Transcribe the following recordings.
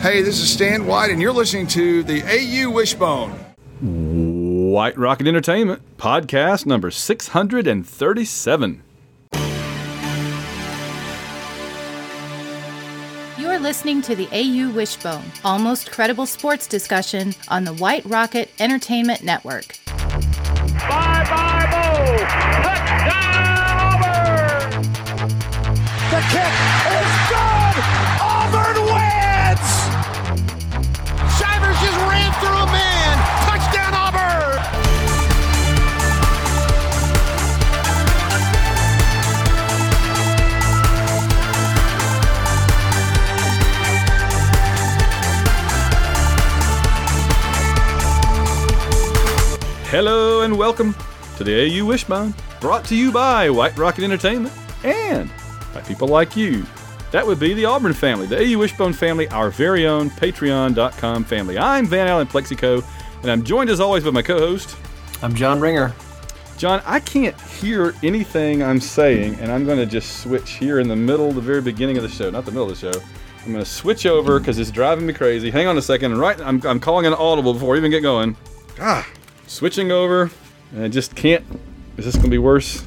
Hey, this is Stan White, and you're listening to the AU Wishbone. White Rocket Entertainment, podcast number 637. You're listening to the AU Wishbone, almost credible sports discussion on the White Rocket Entertainment Network. Bye-bye, Bo! Touchdown, Auburn! The kick is good! Auburn wins! Shivers just ran through a man! Touchdown, Auburn! Hello and welcome to the AU Wishbone, brought to you by White Rocket Entertainment and by people like you. That would be the Auburn family, the AU Wishbone family, our very own Patreon.com family. I'm Van Allen Plexico, and I'm joined as always by my co-host. I'm John Ringer. John, I can't hear anything I'm saying, and I'm going to just switch here in the middle, the very beginning of the show, not the middle of the show. I'm going to switch over because it's driving me crazy. Hang on a second. I'm calling an audible before we even get going. Switching over, and I just can't. Is this going to be worse?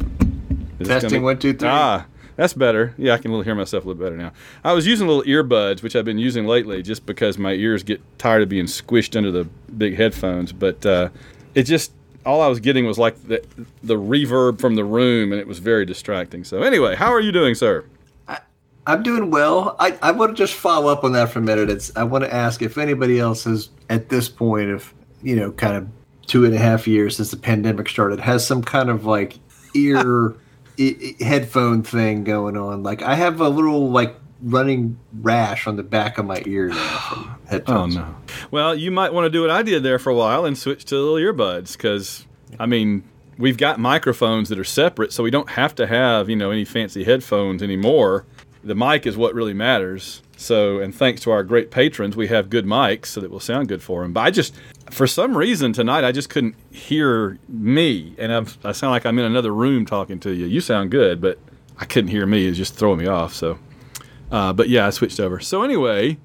Testing 1, 2, 3. That's better. Yeah, I can hear myself a little better now. I was using little earbuds, which I've been using lately just because my ears get tired of being squished under the big headphones. But it just, all I was getting was like the reverb from the room, and it was very distracting. So anyway, how are you doing, sir? I'm doing well. I want to just follow up on that for a minute. I want to ask if anybody else has, at this point of, kind of 2.5 years since the pandemic started, has some kind of like ear headphone thing going on. Like I have a little like running rash on the back of my ear now from headphones. Oh no. Well, you might want to do what I did there for a while and switch to little earbuds because, I mean, we've got microphones that are separate, so we don't have to have, any fancy headphones anymore. The mic is what really matters. So, and thanks to our great patrons, we have good mics so that we'll sound good for them. But for some reason tonight, I just couldn't hear me. And I sound like I'm in another room talking to you. You sound good, but I couldn't hear me. It was just throwing me off. So, but yeah, I switched over. So anyway,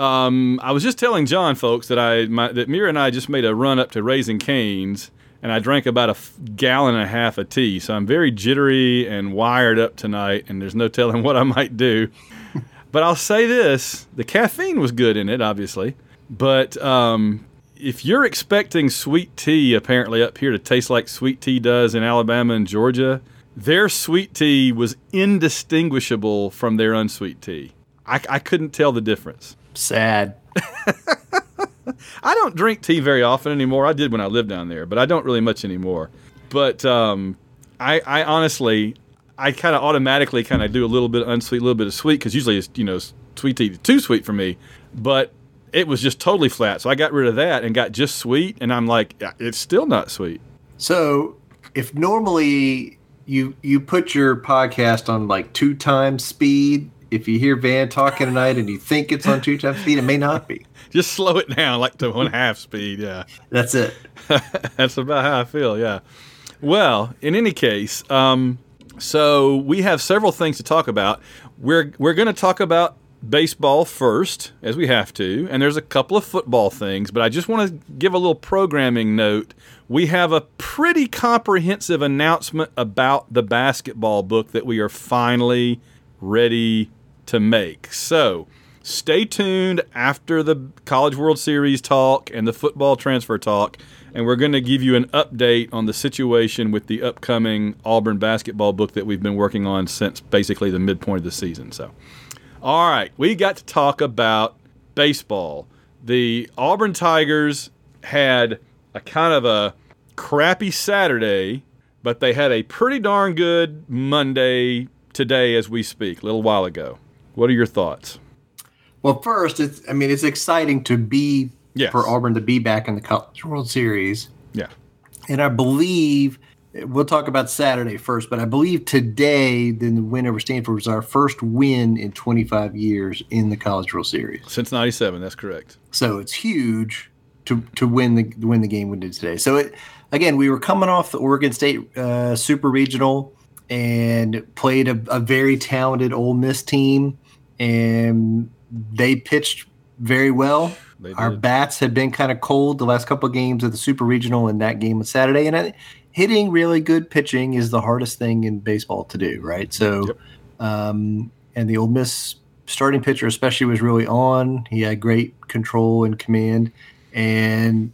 I was just telling John, folks, that Mira and I just made a run up to Raising Cane's, and I drank about a gallon and a half of tea. So I'm very jittery and wired up tonight, and there's no telling what I might do. But I'll say this, the caffeine was good in it, obviously. But if you're expecting sweet tea, apparently up here, to taste like sweet tea does in Alabama and Georgia, their sweet tea was indistinguishable from their unsweet tea. I couldn't tell the difference. Sad. I don't drink tea very often anymore. I did when I lived down there, but I don't really much anymore. But I honestly, I kind of automatically kind of do a little bit of unsweet, a little bit of sweet, because usually it's, sweet tea too sweet for me. But it was just totally flat. So I got rid of that and got just sweet, and I'm like, it's still not sweet. So if normally you put your podcast on like 2 times speed, if you hear Van talking tonight and you think it's on 2 times speed, it may not be. Just slow it down like to 1/2 speed, yeah. That's it. That's about how I feel, yeah. Well, in any case, so we have several things to talk about. We're going to talk about baseball first, as we have to, and there's a couple of football things, but I just want to give a little programming note. We have a pretty comprehensive announcement about the basketball book that we are finally ready to make. So stay tuned after the College World Series talk and the football transfer talk, and we're going to give you an update on the situation with the upcoming Auburn basketball book that we've been working on since basically the midpoint of the season. So, all right, we got to talk about baseball. The Auburn Tigers had a kind of a crappy Saturday, but they had a pretty darn good Monday today as we speak, a little while ago. What are your thoughts? Well, first, it's exciting to be for Auburn to be back in the College World Series. Yeah. And I believe, we'll talk about Saturday first, but I believe today, the win over Stanford was our first win in 25 years in the College World Series. Since 97, that's correct. So it's huge to win the game we did today. So, again, we were coming off the Oregon State Super Regional and played a very talented Ole Miss team, and they pitched very well. They Our did. bats had been kind of cold the last couple of games of the Super Regional and that game on Saturday. And hitting really good pitching is the hardest thing in baseball to do, right? So, Yep. And the Ole Miss starting pitcher especially was really on. He had great control and command. And,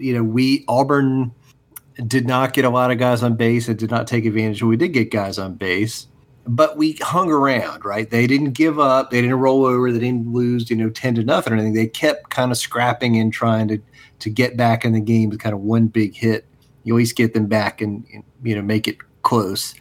Auburn did not get a lot of guys on base and did not take advantage. We did get guys on base, but we hung around, right? They didn't give up. They didn't roll over. They didn't lose, 10-0 or anything. They kept kind of scrapping and trying to get back in the game with kind of one big hit. You always get them back and make it close.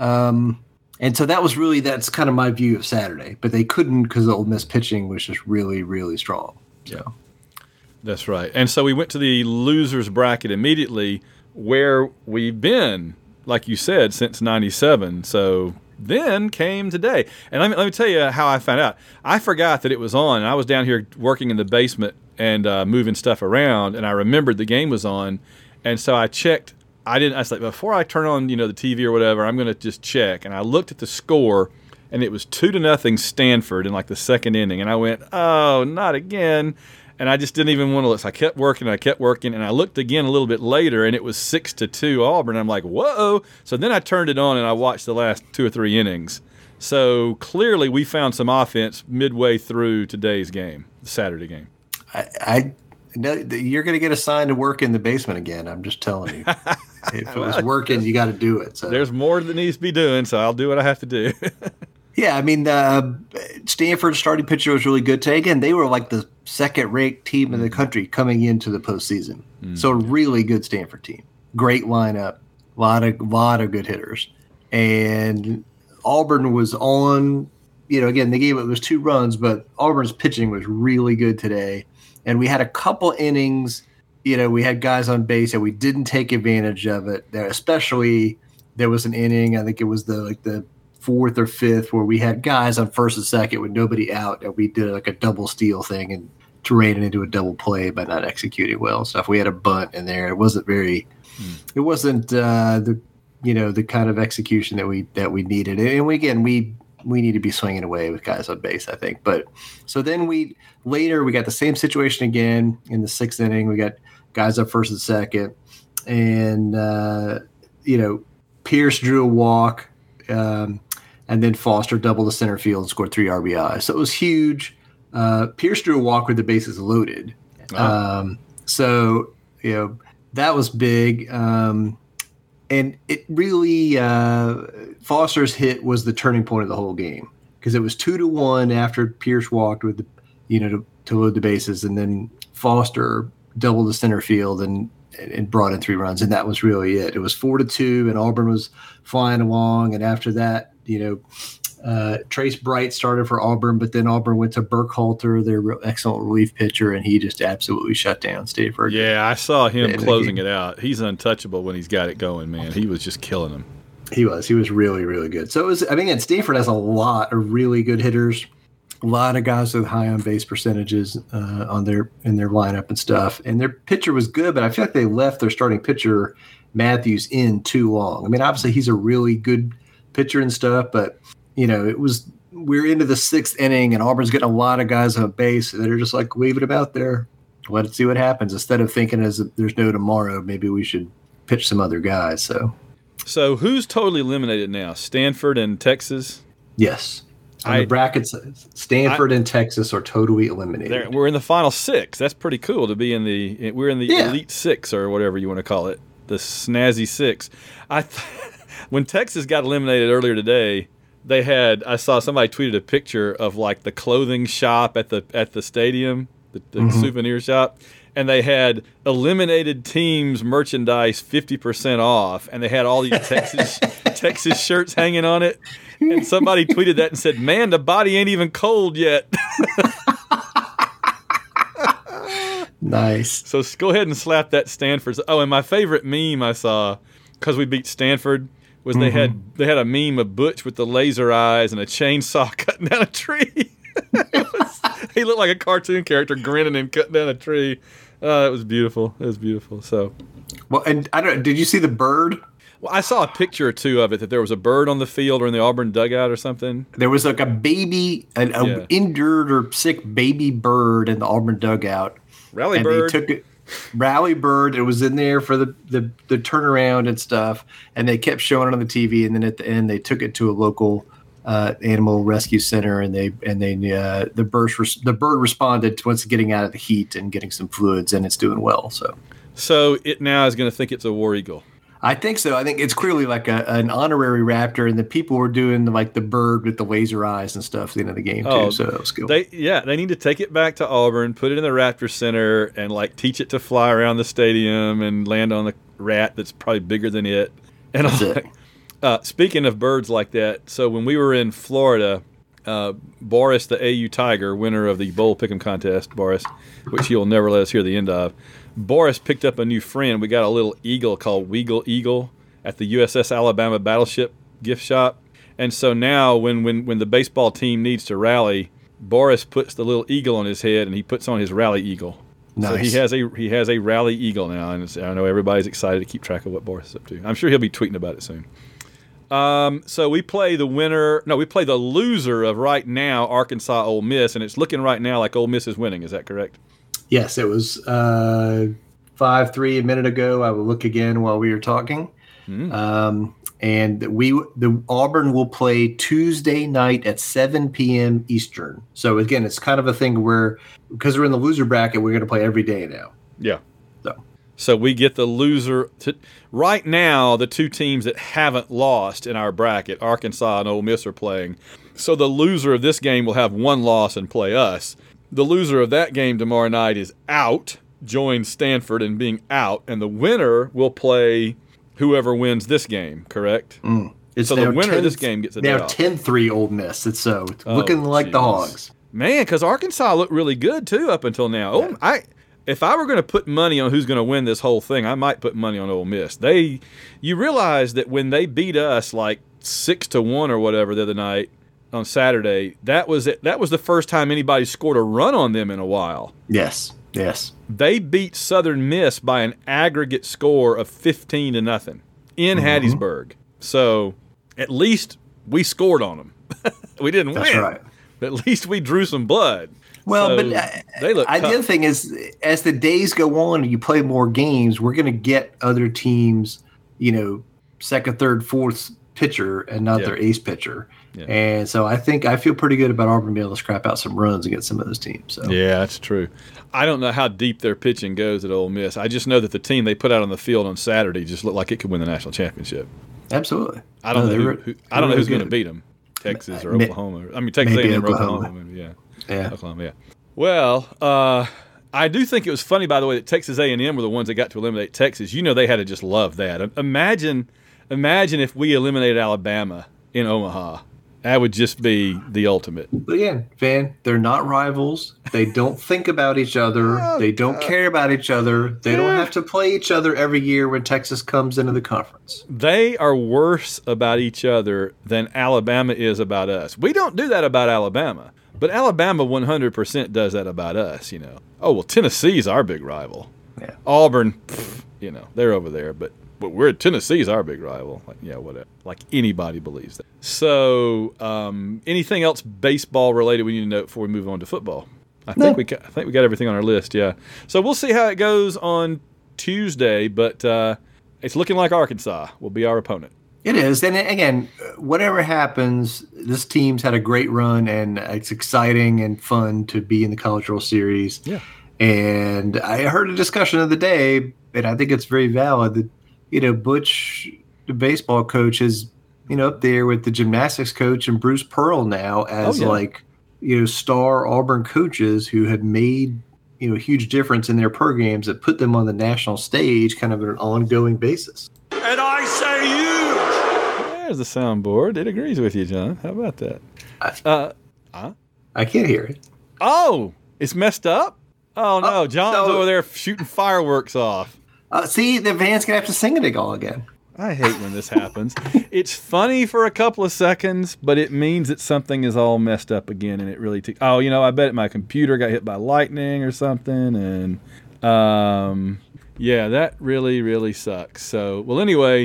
And so that's kind of my view of Saturday, but they couldn't because the Ole Miss pitching was just really, really strong. Yeah, that's right. And so we went to the losers bracket immediately, where we've been, like you said, since '97. So then came today, and let me tell you how I found out. I forgot that it was on. And I was down here working in the basement and moving stuff around, and I remembered the game was on, and so I checked. I was like, before I turn on, the TV or whatever, I'm going to just check. And I looked at the score, and it was 2-0 Stanford in like the second inning. And I went, oh, not again. And I just didn't even want to look. So I kept working, and I looked again a little bit later, and it was 6-2 Auburn. I'm like, whoa. So then I turned it on, and I watched the last 2 or 3 innings. So clearly we found some offense midway through today's game, the Saturday game. I know you're going to get assigned to work in the basement again. I'm just telling you. If it was working, you got to do it. So there's more that needs to be doing, so I'll do what I have to do. Yeah, I mean, Stanford's starting pitcher was really good today. Again, they were like the second-ranked team in the country coming into the postseason. So a really good Stanford team. Great lineup, lot of good hitters. And Auburn was on, again, they gave it was 2 runs, but Auburn's pitching was really good today. And we had a couple innings, we had guys on base and we didn't take advantage of it. Especially there was an inning, I think it was the 4th or 5th, where we had guys on first and second with nobody out, and we did like a double steal thing and ran it into a double play by not executing well and stuff. We had a bunt in there. It wasn't very, it wasn't the kind of execution that we needed. And we need to be swinging away with guys on base, I think. But so then we got the same situation again in the 6th inning. We got guys up first and second, and Pierce drew a walk. And then Foster doubled the center field and scored 3 RBI. So it was huge. Pierce drew a walk with the bases loaded. So that was big. And it really Foster's hit was the turning point of the whole game, because it was 2-1 after Pierce walked with to load the bases, and then Foster doubled the center field and brought in 3 runs, and that was really it. It was 4-2, and Auburn was flying along. And after that, Trace Bright started for Auburn, but then Auburn went to Burkhalter, their excellent relief pitcher, and he just absolutely shut down Stanford. Yeah, I saw him closing it out. He's untouchable when he's got it going, man. He was just killing them. He was really, really good. So it was. I mean, and Stanford has a lot of really good hitters. A lot of guys with high on base percentages in their lineup and stuff. And their pitcher was good, but I feel like they left their starting pitcher Matthews in too long. I mean, obviously he's a really good pitcher and stuff, but we're into the 6th inning and Auburn's getting a lot of guys on base that are just like, leave it out there. Let's see what happens. Instead of thinking there's no tomorrow, maybe we should pitch some other guys. So who's totally eliminated now? Stanford and Texas? Yes. The brackets, Stanford and Texas are totally eliminated. We're in the final 6. That's pretty cool to be in the. We're in the Elite 6 or whatever you want to call it, the snazzy 6. When Texas got eliminated earlier today, I saw somebody tweeted a picture of like the clothing shop at the stadium, the souvenir shop, and they had eliminated teams merchandise 50% off, and they had all these Texas shirts hanging on it. And somebody tweeted that and said, "Man, the body ain't even cold yet." Nice. So go ahead and slap that Stanford. Oh, and my favorite meme I saw, because we beat Stanford, was they had a meme of Butch with the laser eyes and a chainsaw cutting down a tree. He looked like a cartoon character grinning and cutting down a tree. It was beautiful. It was beautiful. So, well, and I don't. Did you see the bird? Well, I saw a picture or two of it that there was a bird on the field or in the Auburn dugout or something. There was like a baby, an injured or sick baby bird in the Auburn dugout. Rally and bird. They took it. Rally bird. It was in there for the turnaround and stuff, and they kept showing it on the TV. And then at the end, they took it to a local animal rescue center, and the bird responded to once getting out of the heat and getting some fluids, and it's doing well. So it now is going to think it's a war eagle. I think so. I think it's clearly like an honorary raptor, and the people were doing like the bird with the laser eyes and stuff at the end of the game too. So that was cool. They need to take it back to Auburn, put it in the Raptor Center, and like teach it to fly around the stadium and land on the rat that's probably bigger than it. And speaking of birds like that, so when we were in Florida, Boris, the AU Tiger, winner of the Bowl Pick'em contest, Boris, which he'll never let us hear the end of. Boris picked up a new friend. We got a little eagle called Weagle Eagle at the USS Alabama Battleship gift shop. And so now when the baseball team needs to rally, Boris puts the little eagle on his head and he puts on his rally eagle. Nice. So he has a rally eagle now, and I know everybody's excited to keep track of what Boris is up to. I'm sure he'll be tweeting about it soon. So we play the loser of right now, Arkansas Ole Miss, and it's looking right now like Ole Miss is winning. Is that correct? Yes, it was 5-3 a minute ago. I will look again while we were talking. And the Auburn will play Tuesday night at 7 p.m. Eastern. So again, it's kind of a thing where because we're in the loser bracket, we're going to play every day now. Yeah. So we get the loser. Right now, the two teams that haven't lost in our bracket, Arkansas and Ole Miss, are playing. So the loser of this game will have one loss and play us. The loser of that game tomorrow night is out, joins Stanford in being out, and the winner will play whoever wins this game, correct? So the winner of this game gets a day off. 10-3 Ole Miss. It's looking like the Hogs. Man, because Arkansas looked really good, too, up until now. Yeah. If I were going to put money on who's going to win this whole thing, I might put money on Ole Miss. You realize that when they beat us like 6-1 or whatever the other night on Saturday, that was the first time anybody scored a run on them in a while. Yes. They beat Southern Miss by an aggregate score of 15-0 in Hattiesburg. So at least we scored on them. We didn't win. That's right. But at least we drew some blood. Well, so but they look the other thing is, as the days go on and you play more games, we're going to get other teams, second, third, fourth pitcher and not their ace pitcher. Yeah. And so I feel pretty good about Auburn being able to scrap out some runs against some of those teams. So. Yeah, that's true. I don't know how deep their pitching goes at Ole Miss. I just know that the team they put out on the field on Saturday just looked like it could win the national championship. Absolutely. I don't know who's going to beat them. Texas or Oklahoma. I mean, Texas A&M or Oklahoma. Yeah. Oklahoma, yeah. Well, I do think it was funny, by the way, that Texas A&M were the ones that got to eliminate Texas. They had to just love that. Imagine if we eliminated Alabama in Omaha. That would just be the ultimate. But again, Van, they're not rivals. They don't think about each other. They don't care about each other. They don't have to play each other every year when Texas comes into the conference. They are worse about each other than Alabama is about us. We don't do that about Alabama. But Alabama 100% does that about us, Oh, well, Tennessee's our big rival. Yeah. Auburn, they're over there. But Tennessee's our big rival. Whatever. Like anybody believes that. So, anything else baseball related we need to note before we move on to football? I think we got everything on our list. Yeah. So we'll see how it goes on Tuesday. But it's looking like Arkansas will be our opponent. It is. And again, whatever happens, this team's had a great run, and it's exciting and fun to be in the College World Series. Yeah. And I heard a discussion of the day, and I think it's very valid, that, Butch, the baseball coach, is, up there with the gymnastics coach and Bruce Pearl now as star Auburn coaches who had made, a huge difference in their programs that put them on the national stage kind of on an ongoing basis. And I say you. There's the soundboard. It agrees with you, John. How about that? I can't hear it. Oh, it's messed up? Oh, no. John's over there shooting fireworks off. See, the Van's going to have to sing it all again. I hate when this happens. It's funny for a couple of seconds, but it means that something is all messed up again, and it really I bet my computer got hit by lightning or something, and that really, really sucks. So, well, anyway,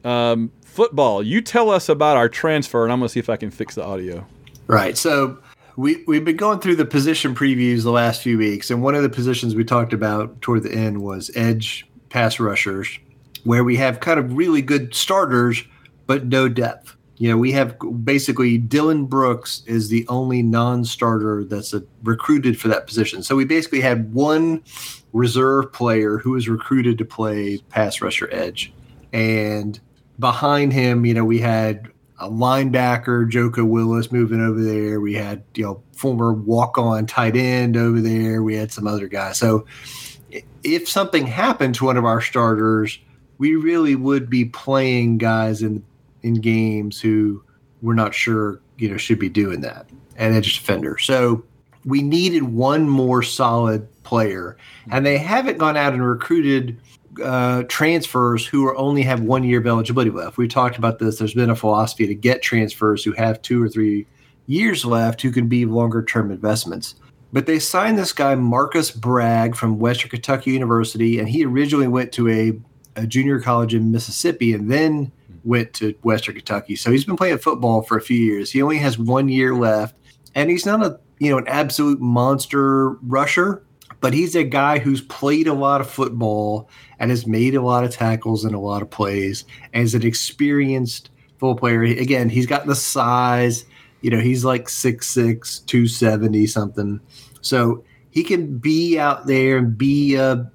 Football. You tell us about our transfer, and I'm going to see if I can fix the audio. Right. So we've been going through the position previews the last few weeks, and one of the positions we talked about toward the end was edge pass rushers, where we have kind of really good starters but no depth. We have basically Dylan Brooks is the only non-starter that's recruited for that position. So we basically had one reserve player who was recruited to play pass rusher edge. And behind him, we had a linebacker, Joko Willis, moving over there. We had, former walk-on tight end over there. We had some other guys. So if something happened to one of our starters, we really would be playing guys in games who we're not sure, should be doing that, and edge defender. So we needed one more solid player, and they haven't gone out and recruited transfers who only have 1 year of eligibility left. We talked about this. There's been a philosophy to get transfers who have 2 or 3 years left who can be longer-term investments. But they signed this guy, Marcus Bragg, from Western Kentucky University, and he originally went to a junior college in Mississippi and then went to Western Kentucky. So he's been playing football for a few years. He only has 1 year left, and he's not an absolute monster rusher, but he's a guy who's played a lot of football and has made a lot of tackles and a lot of plays, and is an experienced football player. Again, he's got the size. He's like 6'6", 270 something. So he can be out there and be a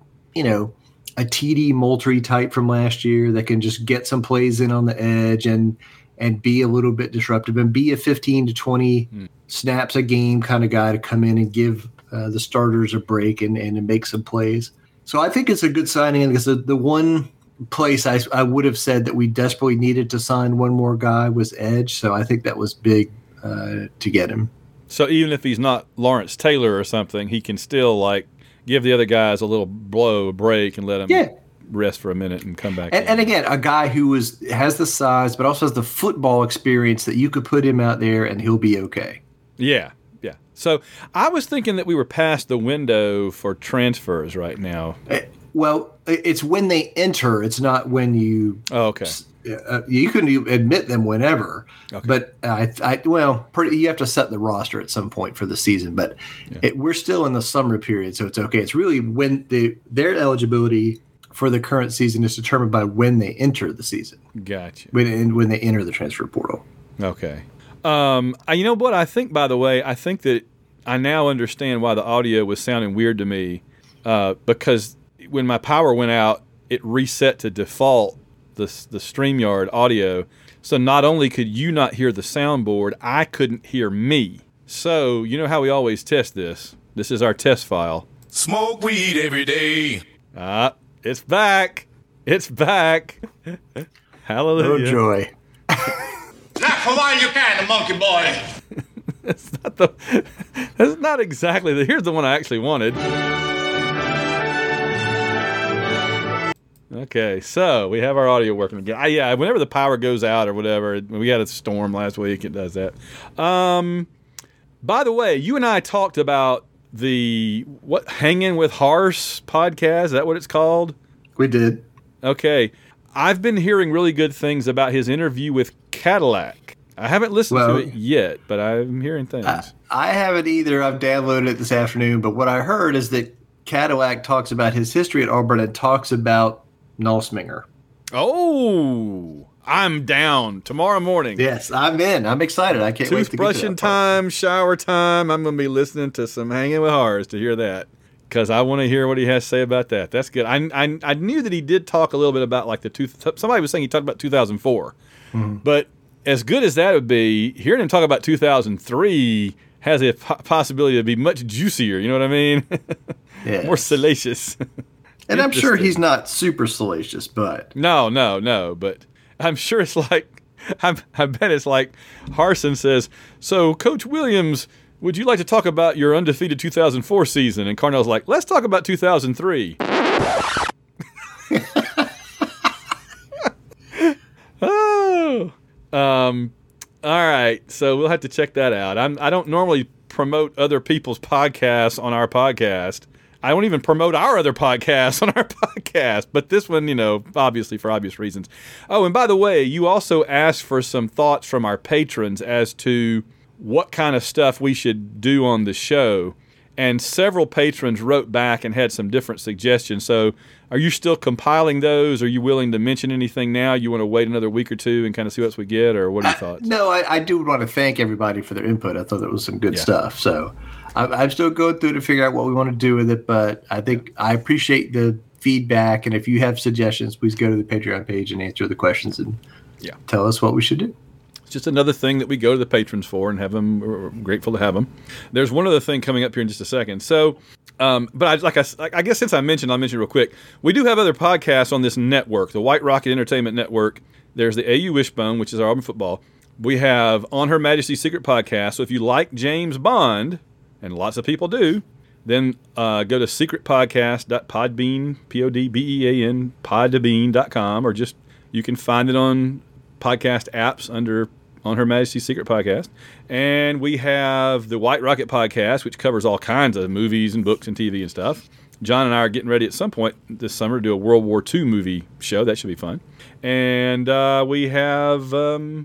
TD Moultrie type from last year that can just get some plays in on the edge and be a little bit disruptive and be a 15 to 20 snaps a game kind of guy to come in and give the starters a break and make some plays. So I think it's a good signing, because the one place I would have said that we desperately needed to sign one more guy was edge. So I think that was big to get him. So even if he's not Lawrence Taylor or something, he can still give the other guys a little break and let them rest for a minute and come back. And again, a guy who has the size but also has the football experience that you could put him out there and he'll be okay. Yeah. So I was thinking that we were past the window for transfers right now. Well, it's when they enter. It's not when you. Oh, okay. You can admit them whenever, okay. But you have to set the roster at some point for the season. But we're still in the summer period, so it's okay. It's really when their eligibility for the current season is determined by when they enter the season. Gotcha. When they enter the transfer portal. Okay. You know what? I think that I now understand why the audio was sounding weird to me, because when my power went out, it reset to default the StreamYard audio. So not only could you not hear the soundboard, I couldn't hear me. So you know how we always test this. This is our test file. Smoke weed every day. It's back. It's back. Hallelujah. Oh, joy. Not for while you can, monkey boy. That's not exactly here's the one I actually wanted. Okay, so we have our audio working again. Whenever the power goes out or whatever, we had a storm last week, it does that. By the way, you and I talked about the Hanging with Harse podcast. Is that what it's called? We did. Okay. I've been hearing really good things about his interview with Cadillac. I haven't listened to it yet, but I'm hearing things. I haven't either. I've downloaded it this afternoon, but what I heard is that Cadillac talks about his history at Auburn and talks about Nussminger. Oh, I'm down tomorrow morning. Yes, I'm in. I'm excited. I can't wait to get to that part. Toothbrushing time, shower time. I'm going to be listening to some Hanging with Harse to hear that, because I want to hear what he has to say about that. That's good. I knew that he did talk a little bit about somebody was saying he talked about 2004, but as good as that would be, hearing him talk about 2003 has a possibility to be much juicier. You know what I mean? Yes. More salacious. And I'm sure he's not super salacious, but no. But I'm sure it's like I bet it's like Harsin says. So, Coach Williams, would you like to talk about your undefeated 2004 season? And Carnell's like, let's talk about 2003. Oh. All right. So we'll have to check that out. I don't normally promote other people's podcasts on our podcast. I don't even promote our other podcasts on our podcast, but this one, obviously for obvious reasons. Oh, and by the way, you also asked for some thoughts from our patrons as to what kind of stuff we should do on the show. And several patrons wrote back and had some different suggestions. So are you still compiling those? Are you willing to mention anything now? You want to wait another week or two and kind of see what else we get, or what are your thoughts? No, I do want to thank everybody for their input. I thought that was some good stuff. So I'm still going through to figure out what we want to do with it, but I think I appreciate the feedback. And if you have suggestions, please go to the Patreon page and answer the questions and tell us what we should do. It's just another thing that we go to the patrons for and have them. We're grateful to have them. There's one other thing coming up here in just a second. So, but I guess since I'll mention it real quick. We do have other podcasts on this network, the White Rocket Entertainment Network. There's the AU Wishbone, which is our Auburn football. We have On Her Majesty's Secret podcast. So if you like James Bond, and lots of people do, then go to secretpodcast.podbean, Podbean, podbean.com, or just you can find it on podcast apps under On Her Majesty's Secret Podcast. And we have the White Rocket Podcast, which covers all kinds of movies and books and TV and stuff. John and I are getting ready at some point this summer to do a World War II movie show. That should be fun. And we have the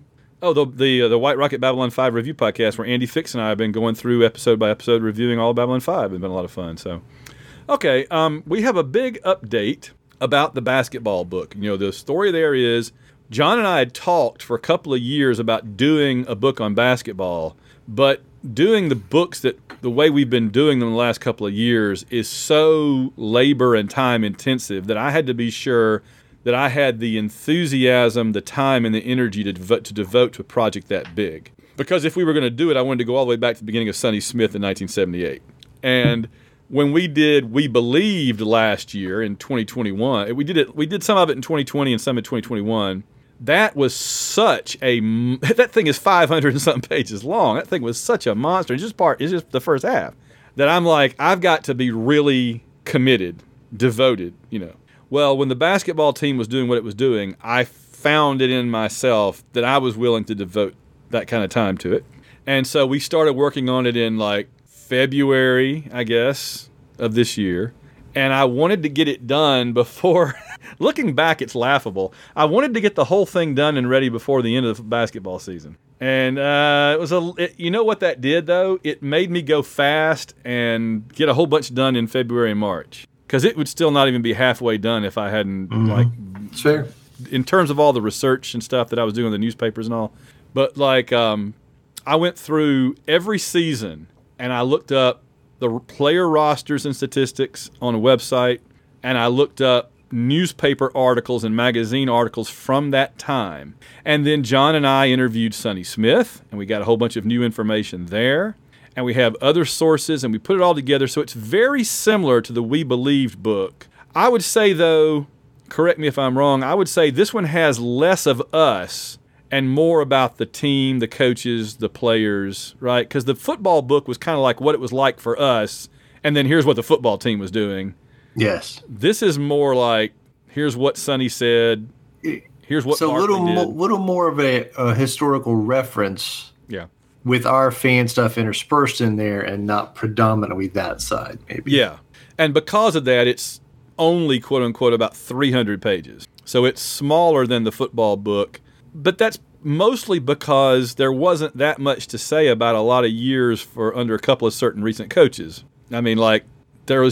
White Rocket Babylon 5 Review Podcast, where Andy Fix and I have been going through episode by episode reviewing all of Babylon 5. It's been a lot of fun. So, okay, we have a big update about the basketball book. The story there is John and I had talked for a couple of years about doing a book on basketball, but doing the books the way we've been doing them the last couple of years is so labor and time intensive that I had to be sure that I had the enthusiasm, the time, and the energy to devote to a project that big. Because if we were going to do it, I wanted to go all the way back to the beginning of Sonny Smith in 1978. And when we did We Believed last year in 2021, we did some of it in 2020 and some in 2021. That was that thing is 500 and something pages long. That thing was such a monster. It's just the first half that I'm like, I've got to be really committed, devoted, Well, when the basketball team was doing what it was doing, I found it in myself that I was willing to devote that kind of time to it. And so we started working on it in February, I guess, of this year. And I wanted to get it done before, looking back, it's laughable. I wanted to get the whole thing done and ready before the end of the basketball season. And you know what that did, though? It made me go fast and get a whole bunch done in February and March. Because it would still not even be halfway done if I hadn't, It's fair. In terms of all the research and stuff that I was doing in the newspapers and all. But, I went through every season and I looked up the player rosters and statistics on a website, and I looked up newspaper articles and magazine articles from that time. And then John and I interviewed Sonny Smith, and we got a whole bunch of new information there. And we have other sources, and we put it all together, so it's very similar to the We Believed book. I would say, though, correct me if I'm wrong, I would say this one has less of us and more about the team, the coaches, the players, right? Because the football book was kind of like what it was like for us, and then here's what the football team was doing. Yes. This is more like, here's what Sonny said, here's what Barkley did. Little more of a historical reference. Yeah. With our fan stuff interspersed in there and not predominantly that side, maybe. Yeah. And because of that, it's only, quote-unquote, about 300 pages. So it's smaller than the football book. But that's mostly because there wasn't that much to say about a lot of years for under a couple of certain recent coaches. I mean, there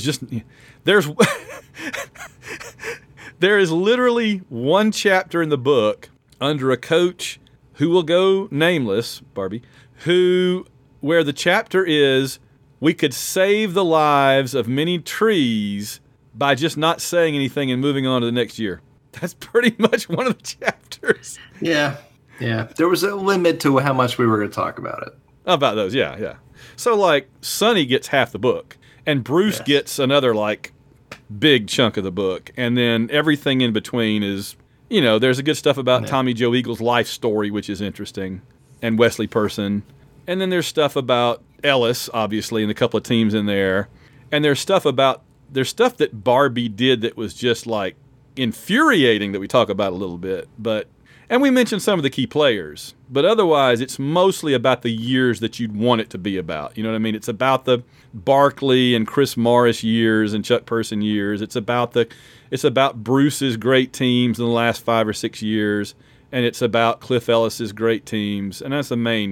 is literally one chapter in the book under a coach who will go nameless, Barbie, where the chapter is, we could save the lives of many trees by just not saying anything and moving on to the next year. That's pretty much one of the chapters. Yeah. There was a limit to how much we were going to talk about it. About those, yeah. So, Sonny gets half the book, and Bruce gets another, big chunk of the book, and then everything in between is, there's a good stuff about Tommy Joe Eagles' life story, which is interesting, and Wesley Person, and then there's stuff about Ellis, obviously, and a couple of teams in there, and there's stuff that Barbie did that was just, infuriating that we talk about a little bit, And we mentioned some of the key players, but otherwise it's mostly about the years that you'd want it to be about. You know what I mean? It's about the Barkley and Chris Morris years and Chuck Person years. It's about Bruce's great teams in the last 5 or 6 years, and it's about Cliff Ellis's great teams. And that's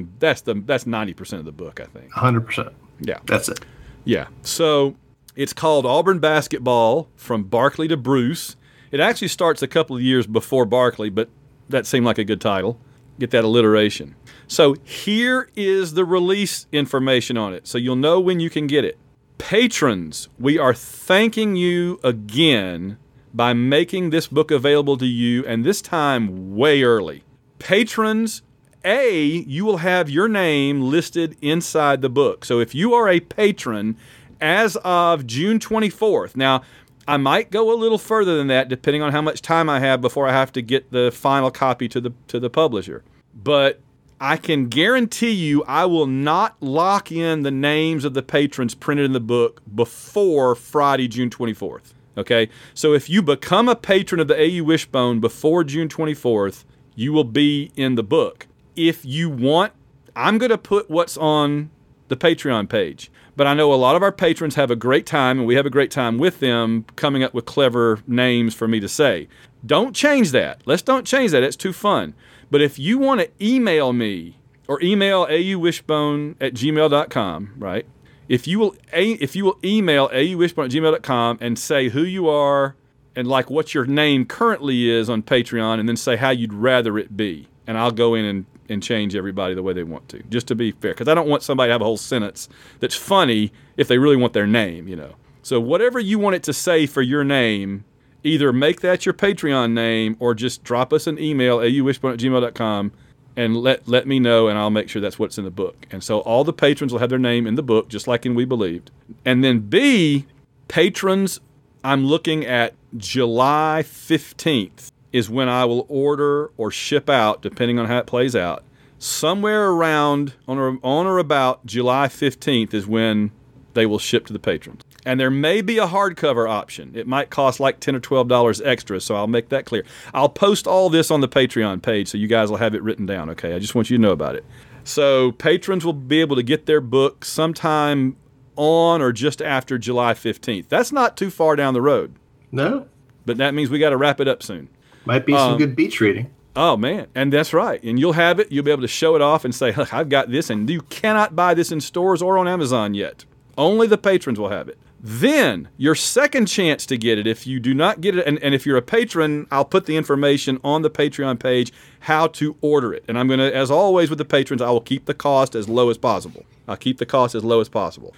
90% of the book, I think. 100%. Yeah. That's it. Yeah. So it's called Auburn Basketball from Barkley to Bruce. It actually starts a couple of years before Barkley, but that seemed like a good title. Get that alliteration. So here is the release information on it, so you'll know when you can get it. Patrons, we are thanking you again by making this book available to you, and this time way early. Patrons, you will have your name listed inside the book. So if you are a patron as of June 24th, now, I might go a little further than that, depending on how much time I have before I have to get the final copy to the publisher. But I can guarantee you I will not lock in the names of the patrons printed in the book before Friday, June 24th. Okay? So if you become a patron of the AU Wishbone before June 24th, you will be in the book. If you want, I'm going to put what's on the Patreon page. But I know a lot of our patrons have a great time, and we have a great time with them coming up with clever names for me to say. Don't change that. Let's don't change that. It's too fun. But if you want to email me or email auwishbone@gmail.com, right? If you will email auwishbone@gmail.com and say who you are and like what your name currently is on Patreon, and then say how you'd rather it be. And I'll go in and change everybody the way they want to, just to be fair. Because I don't want somebody to have a whole sentence that's funny if they really want their name, you know. So whatever you want it to say for your name, either make that your Patreon name or just drop us an email, auwishbone@gmail.com, and let me know, and I'll make sure that's what's in the book. And so all the patrons will have their name in the book, just like in We Believed. And then B, patrons, I'm looking at July 15th. Is when I will order or ship out, depending on how it plays out. Somewhere around, on or about July 15th is when they will ship to the patrons. And there may be a hardcover option. It might cost like $10 or $12 extra, so I'll make that clear. I'll post all this on the Patreon page, so you guys will have it written down, okay? I just want you to know about it. So patrons will be able to get their book sometime on or just after July 15th. That's not too far down the road. No. But that means we got to wrap it up soon. Might be some good beach reading. Oh, man. And that's right. And you'll have it. You'll be able to show it off and say, look, I've got this. And you cannot buy this in stores or on Amazon yet. Only the patrons will have it. Then, your second chance to get it, if you do not get it, and if you're a patron, I'll put the information on the Patreon page how to order it. And I'm going to, as always with the patrons, I will keep the cost as low as possible. I'll keep the cost as low as possible.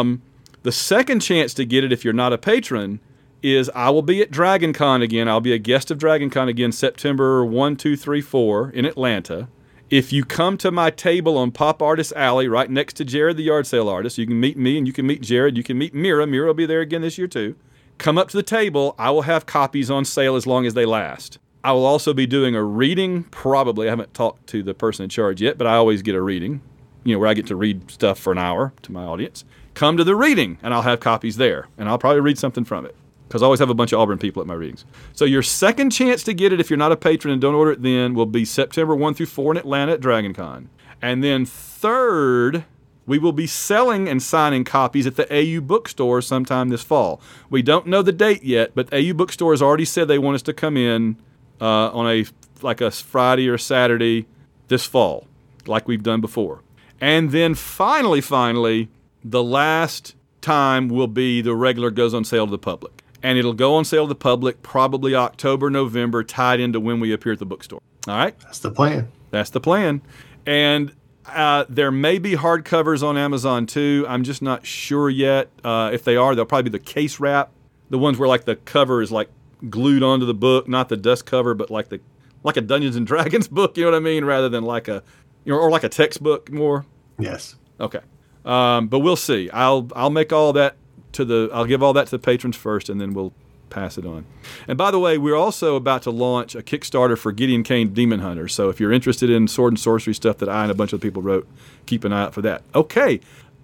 The second chance to get it, if you're not a patron, is I will be at DragonCon again. I'll be a guest of DragonCon again September 1, 2, 3, 4 in Atlanta. If you come to my table on Pop Artist Alley right next to Jared the Yard Sale Artist, you can meet me and you can meet Jared. You can meet Mira. Mira will be there again this year too. Come up to the table. I will have copies on sale as long as they last. I will also be doing a reading, probably. I haven't talked to the person in charge yet, but I always get a reading, where I get to read stuff for an hour to my audience. Come to the reading, and I'll have copies there, and I'll probably read something from it. Because I always have a bunch of Auburn people at my readings. So your second chance to get it, if you're not a patron and don't order it then, will be September 1 through 4 in Atlanta at DragonCon. And then third, we will be selling and signing copies at the AU Bookstore sometime this fall. We don't know the date yet, but AU Bookstore has already said they want us to come in on a Friday or Saturday this fall, like we've done before. And then finally, the last time will be the regular goes on sale to the public. And it'll go on sale to the public probably October, November, tied into when we appear at the bookstore. All right? That's the plan. That's the plan. And there may be hardcovers on Amazon too. I'm just not sure yet. If they are, they'll probably be the case wrap. The ones where the cover is glued onto the book, not the dust cover, but like a Dungeons and Dragons book, you know what I mean? Rather than like a textbook more. Yes. Okay. But we'll see. I'll make all that I'll give all that to the patrons first, and then we'll pass it on. And by the way, we're also about to launch a Kickstarter for Gideon Kane Demon Hunter. So if you're interested in sword and sorcery stuff that I and a bunch of people wrote, keep an eye out for that. Okay.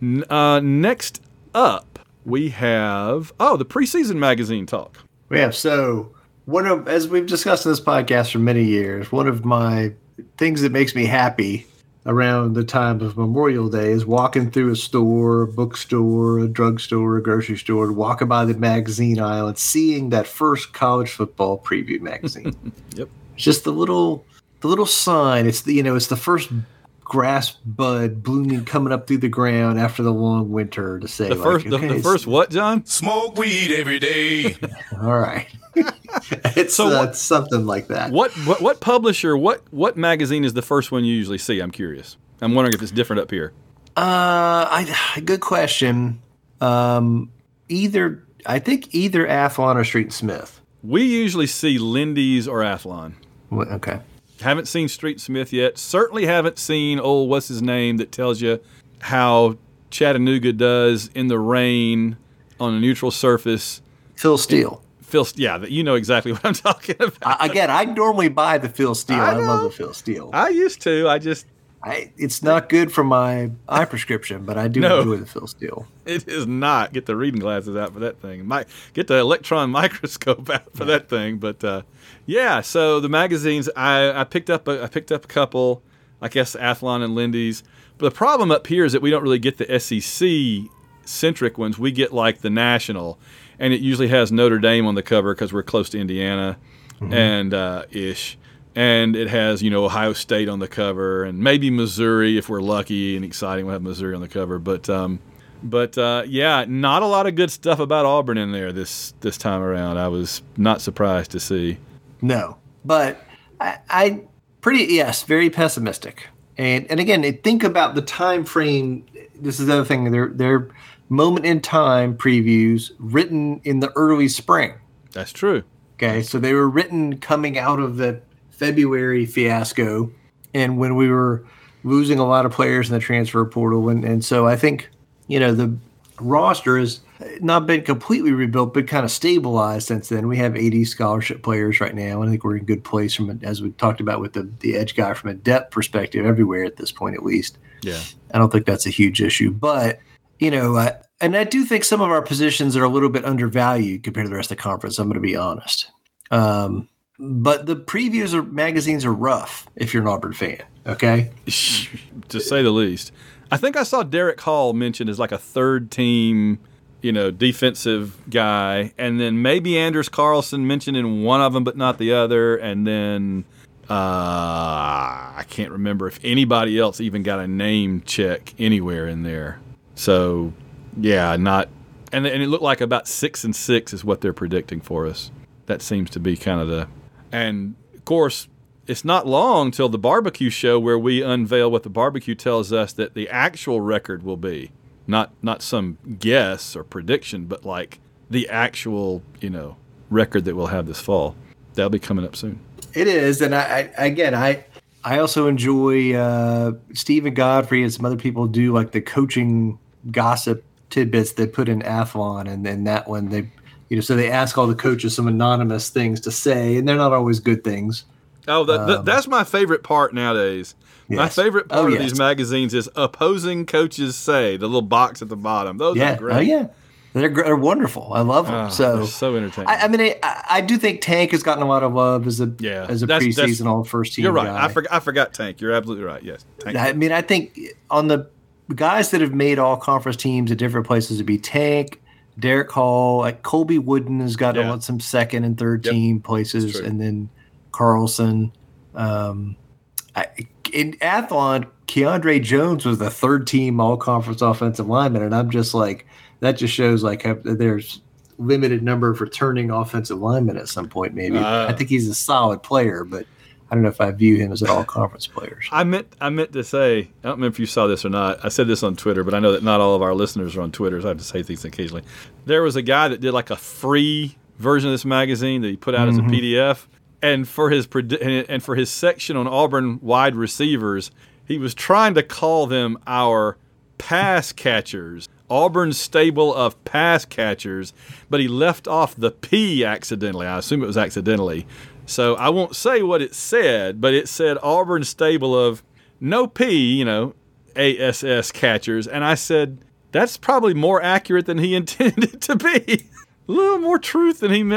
Next up, we have the preseason magazine talk. We have. So as we've discussed in this podcast for many years, one of my things that makes me happy around the time of Memorial Day is walking through a store, a bookstore, a drugstore, a grocery store, walking by the magazine aisle and seeing that first college football preview magazine. Yep. It's just the little sign. It's it's the first grass bud blooming coming up through the ground after the long winter to say The first what, John? Smoke weed every day. All right. It's something like that. What publisher, what magazine is the first one you usually see? I'm curious. I'm wondering if it's different up here. Good question. I think either Athlon or Street and Smith. We usually see Lindy's or Athlon. Okay. Haven't seen Street Smith yet. Certainly haven't seen what's his name that tells you how Chattanooga does in the rain on a neutral surface. Phil Steele. You know exactly what I'm talking about. I normally buy the Phil Steele. I love the Phil Steele. I used to. It's not good for my eye prescription, but I do enjoy the Phil Steele. It is not. Get the reading glasses out for that thing. Get the electron microscope out for that thing. But so the magazines, I picked up a couple. I guess Athlon and Lindy's. But the problem up here is that we don't really get the SEC centric ones. We get like the national, and it usually has Notre Dame on the cover because we're close to Indiana, and ish. And it has, Ohio State on the cover, and maybe Missouri if we're lucky and exciting. We'll have Missouri on the cover, but not a lot of good stuff about Auburn in there this time around. I was not surprised to see. No, but I very pessimistic. And again, think about the time frame. This is the other thing. They're moment in time previews written in the early spring. That's true. Okay, so they were written coming out of the February fiasco, and when we were losing a lot of players in the transfer portal, and so I think the roster has not been completely rebuilt, but kind of stabilized since then. We have 80 scholarship players right now, and I think we're in a good place as we talked about with the edge guy from a depth perspective everywhere at this point, at least. Yeah, I don't think that's a huge issue, but and I do think some of our positions are a little bit undervalued compared to the rest of the conference. I'm going to be honest. But the previews or magazines are rough if you're an Auburn fan, okay? To say the least. I think I saw Derek Hall mentioned as like a third team, defensive guy, and then maybe Anders Carlson mentioned in one of them but not the other, and then I can't remember if anybody else even got a name check anywhere in there. So, yeah, not – and it looked like about 6-6 is what they're predicting for us. That seems to be kind of the – and, of course, it's not long till the barbecue show where we unveil what the barbecue tells us that the actual record will be. Not some guess or prediction, but like the actual, record that we'll have this fall. That'll be coming up soon. It is, and I also enjoy Stephen Godfrey and some other people do like the coaching gossip tidbits they put in Athlon, and then that one they – so they ask all the coaches some anonymous things to say, and they're not always good things. Oh, that's my favorite part nowadays. Yes. My favorite part of these magazines is opposing coaches say, the little box at the bottom. Those are great. Oh, yeah. They're wonderful. I love them. They're so entertaining. I do think Tank has gotten a lot of love as a preseason all-first team You're right. guy. I forgot Tank. You're absolutely right. Yes. Tank. I think on the guys that have made all-conference teams at different places would be Tank, Derek Hall, like Colby Wooden has got some second and third team places, and then Carlson. In Athlon, Keandre Jones was the third team all-conference offensive lineman, and I'm just like, that just shows like there's limited number of returning offensive linemen at some point. Maybe I think he's a solid player, but I don't know if I view him as an all-conference player. I meant to say, I don't remember if you saw this or not. I said this on Twitter, but I know that not all of our listeners are on Twitter, so I have to say things occasionally. There was a guy that did like a free version of this magazine that he put out as a PDF, and for his section on Auburn wide receivers, he was trying to call them our pass catchers, Auburn's stable of pass catchers, but he left off the P accidentally. I assume it was accidentally. So I won't say what it said, but it said Auburn's stable of no P, ASS catchers. And I said, that's probably more accurate than he intended it to be. A little more truth than he meant.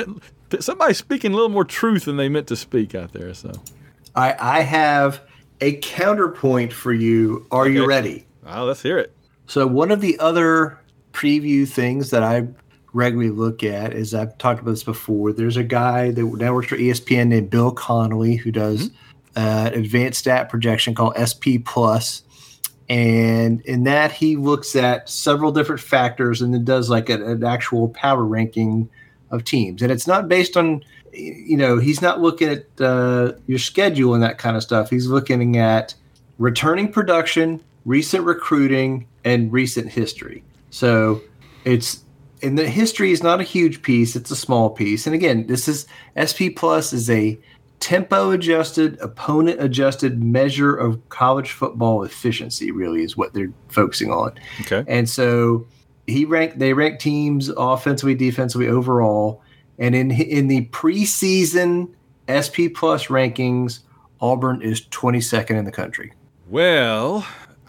Somebody's speaking a little more truth than they meant to speak out there. So, I have a counterpoint for you. Are you ready? Well, let's hear it. So one of the other preview things that I regularly look at is, I've talked about this before, there's a guy that now works for ESPN named Bill Connolly who does advanced stat projection called SP Plus. And in that, he looks at several different factors and then does like an actual power ranking of teams. And it's not based on, he's not looking at your schedule and that kind of stuff. He's looking at returning production, recent recruiting, and recent history. So and the history is not a huge piece. It's a small piece. And again, SP Plus is a tempo adjusted, opponent adjusted measure of college football efficiency, really is what they're focusing on. Okay. And so they rank teams offensively, defensively, overall. And in the preseason SP Plus rankings, Auburn is 22nd in the country. Well,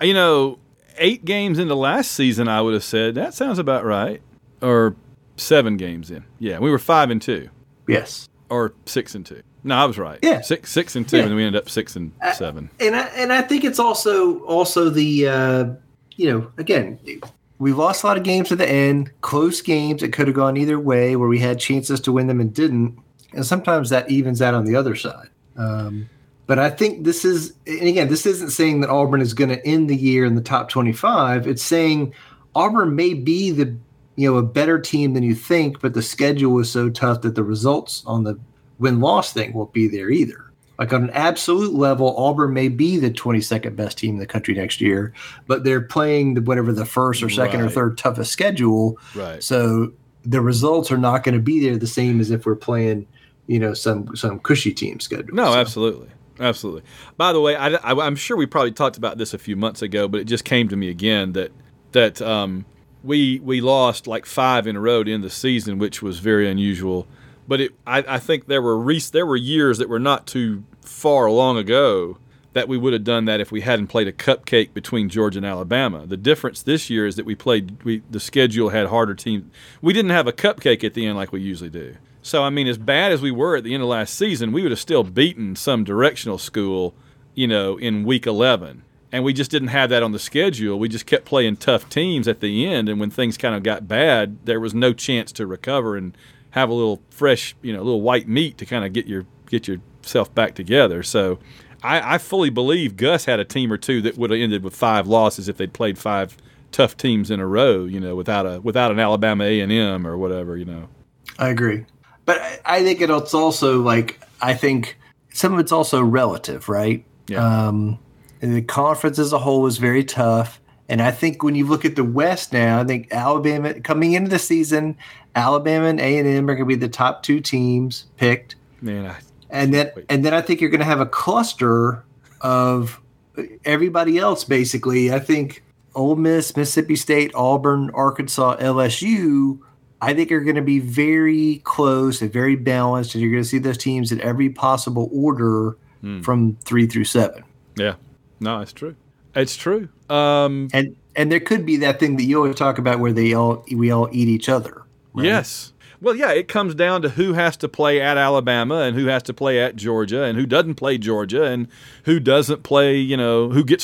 8 games into last season, I would have said that sounds about right. Or 7 games in. Yeah, we were 5-2. Yes. Or 6-2. No, I was right. Yeah. 6-2, Yeah. and we ended up 6-7. And I think it's also the again, we lost a lot of games at the end, close games that could have gone either way, where we had chances to win them and didn't, and sometimes that evens out on the other side. But I think this isn't saying that Auburn is going to end the year in the top 25. It's saying Auburn may be a better team than you think, but the schedule is so tough that the results on the win-loss thing won't be there either. Like on an absolute level, Auburn may be the 22nd best team in the country next year, but they're playing the first or second or third toughest schedule. Right. So the results are not going to be there the same as if we're playing, some cushy team schedule. No, so. Absolutely. By the way, I'm sure we probably talked about this a few months ago, but it just came to me again that we lost like 5 in a row in the season, which was very unusual. But I think there were years that were not too far long ago that we would have done that if we hadn't played a cupcake between Georgia and Alabama. The difference this year is that the schedule had harder teams. We didn't have a cupcake at the end like we usually do. So, as bad as we were at the end of last season, we would have still beaten some directional school, in week 11. And we just didn't have that on the schedule. We just kept playing tough teams at the end. And when things kind of got bad, there was no chance to recover and have a little fresh, a little white meat to kind of get yourself back together. So I fully believe Gus had a team or two that would have ended with 5 losses if they'd played 5 tough teams in a row, without an Alabama A&M or whatever, I agree. But I think it's also I think some of it's also relative, right? Yeah. The conference as a whole is very tough. And I think when you look at the West now, I think Alabama coming into the season, Alabama and A&M are going to be the top 2 teams picked. Man, and then I think you're going to have a cluster of everybody else. Basically, I think Ole Miss, Mississippi State, Auburn, Arkansas, LSU, I think are going to be very close and very balanced, and you're going to see those teams in every possible order from 3 through 7. Yeah, no, it's true. It's true. And there could be that thing that you always talk about where we all eat each other. Right? Yes. Well, yeah, it comes down to who has to play at Alabama and who has to play at Georgia and who doesn't play Georgia and who doesn't play, who gets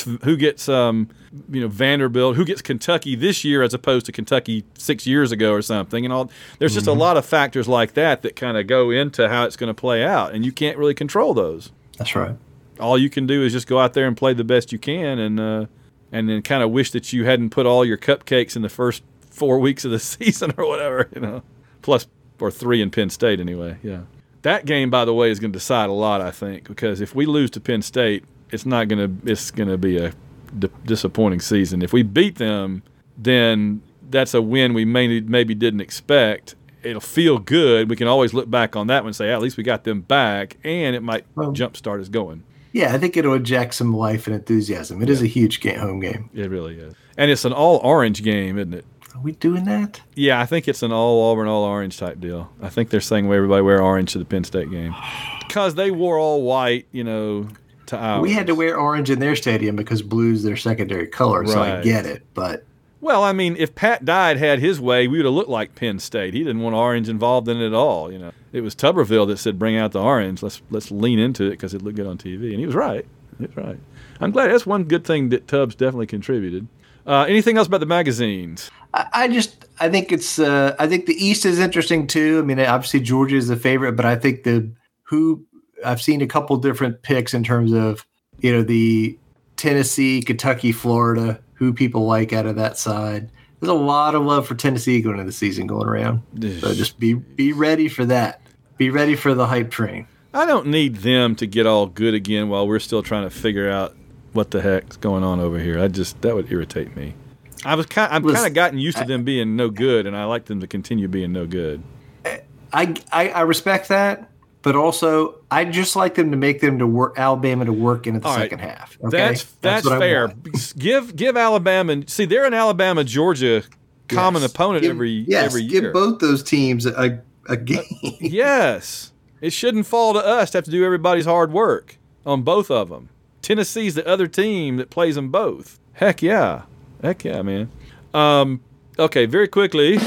Vanderbilt, who gets Kentucky this year as opposed to Kentucky 6 years ago or something. And all there's just a lot of factors like that kind of go into how it's going to play out, and you can't really control those. That's right. All you can do is just go out there and play the best you can, and then kind of wish that you hadn't put all your cupcakes in the first 4 weeks of the season or whatever, plus or 3 in Penn State anyway. Yeah, that game, by the way, is going to decide a lot, I think, because if we lose to Penn State, it's going to be a disappointing season. If we beat them, then that's a win we maybe didn't expect. It'll feel good. We can always look back on that one and say, at least we got them back, and it might jumpstart us going. Yeah, I think it'll inject some life and enthusiasm. It is a huge home game. It really is. And it's an all-orange game, isn't it? Are we doing that? Yeah, I think it's an all-Auburn, all-orange type deal. I think they're saying everybody wear orange to the Penn State game. Because they wore all white, to ours. We had to wear orange in their stadium because blue's their secondary color, so I get it. But Well, I mean, if Pat Dye had his way, we would have looked like Penn State. He didn't want orange involved in it at all. You know, it was Tuberville that said, "Bring out the orange. Let's lean into it because it looked good on TV." And he was right. He was right. I'm glad that's one good thing that Tubbs definitely contributed. Anything else about the magazines? I think it's I think the East is interesting too. I mean, obviously Georgia is the favorite, but I think I've seen a couple different picks in terms of, you know, the Tennessee, Kentucky, Florida, who people like out of that side. There's a lot of love for Tennessee going into the season going around. So just be ready for that. Be ready for the hype train. I don't need them to get all good again while we're still trying to figure out what the heck's going on over here. That would irritate me. I'm kind of gotten used to them being no good, and I like them to continue being no good. I respect that, but also I just like them to make them to work Alabama to work into the second half. Okay? That's fair. Give Alabama. See, they're an Alabama-Georgia common opponent every year. Give both those teams a game. Yes. It shouldn't fall to us to have to do everybody's hard work on both of them. Tennessee's the other team that plays them both. Heck yeah, man. Okay, very quickly.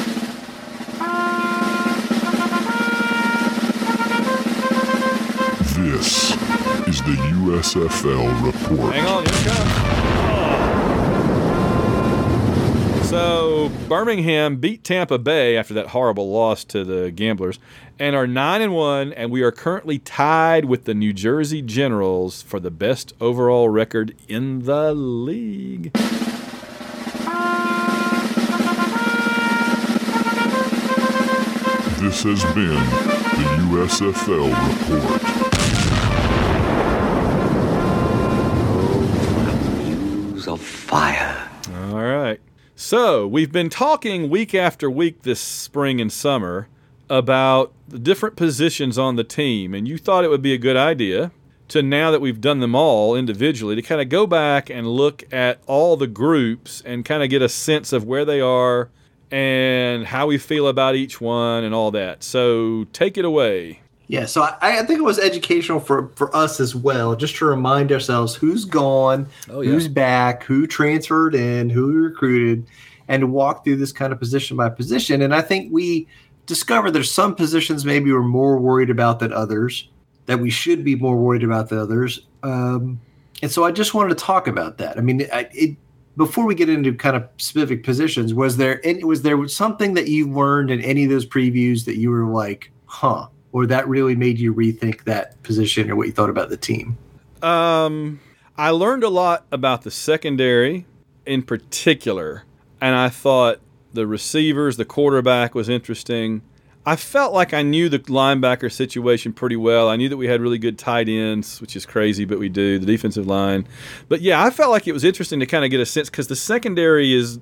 This is the USFL report. Hang on, here it comes. So Birmingham beat Tampa Bay after that horrible loss to the Gamblers, and are 9-1, and we are currently tied with the New Jersey Generals for the best overall record in the league. This has been the USFL report. News of fire. All right. So we've been talking week after week this spring and summer about the different positions on the team, and you thought it would be a good idea to, now that we've done them all individually, to kind of go back and look at all the groups and kind of get a sense of where they are and how we feel about each one and all that. So take it away. Yeah, so I think it was educational for us as well, just to remind ourselves who's gone, who's back, who transferred in, who we recruited, and to walk through this kind of position by position. And I think we discovered there's some positions maybe we're more worried about than others, that we should be more worried about than others. And so I just wanted to talk about that. I mean, before we get into kind of specific positions, was there something that you learned in any of those previews that you were like, or that really made you rethink that position or what you thought about the team? I learned a lot about the secondary in particular, and I thought the receivers, the quarterback was interesting. I felt like I knew the linebacker situation pretty well. I knew that we had really good tight ends, which is crazy, but we do, the defensive line. But yeah, I felt like it was interesting to kind of get a sense, because the secondary is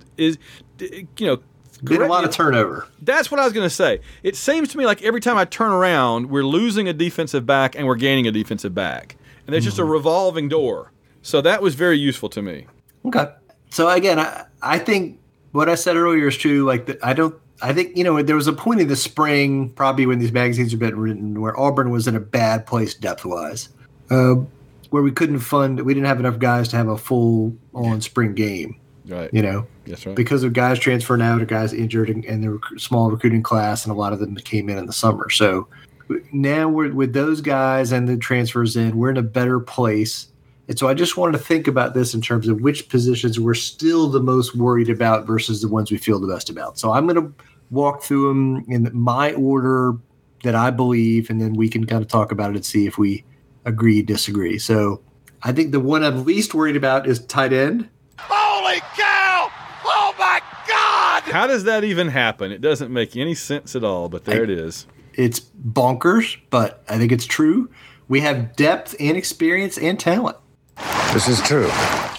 been a lot of turnover. That's what I was going to say. It seems to me like every time I turn around, we're losing a defensive back and we're gaining a defensive back. And there's just a revolving door. So that was very useful to me. Okay. So again, I think what I said earlier is true. Like, I think, there was a point in the spring, probably when these magazines have been written, where Auburn was in a bad place depth-wise, where we didn't have enough guys to have a full-on spring game. Right. That's right. Because of guys transferring out or guys injured and the small recruiting class, and a lot of them came in the summer. So now we're with those guys and the transfers in, we're in a better place. And so I just wanted to think about this in terms of which positions we're still the most worried about versus the ones we feel the best about. So I'm going to walk through them in my order that I believe, and then we can kind of talk about it and see if we agree, disagree. So I think the one I'm least worried about is tight end. Holy cow! Oh my God! How does that even happen? It doesn't make any sense at all, but there it is. It's bonkers, but I think it's true. We have depth and experience and talent. This is true.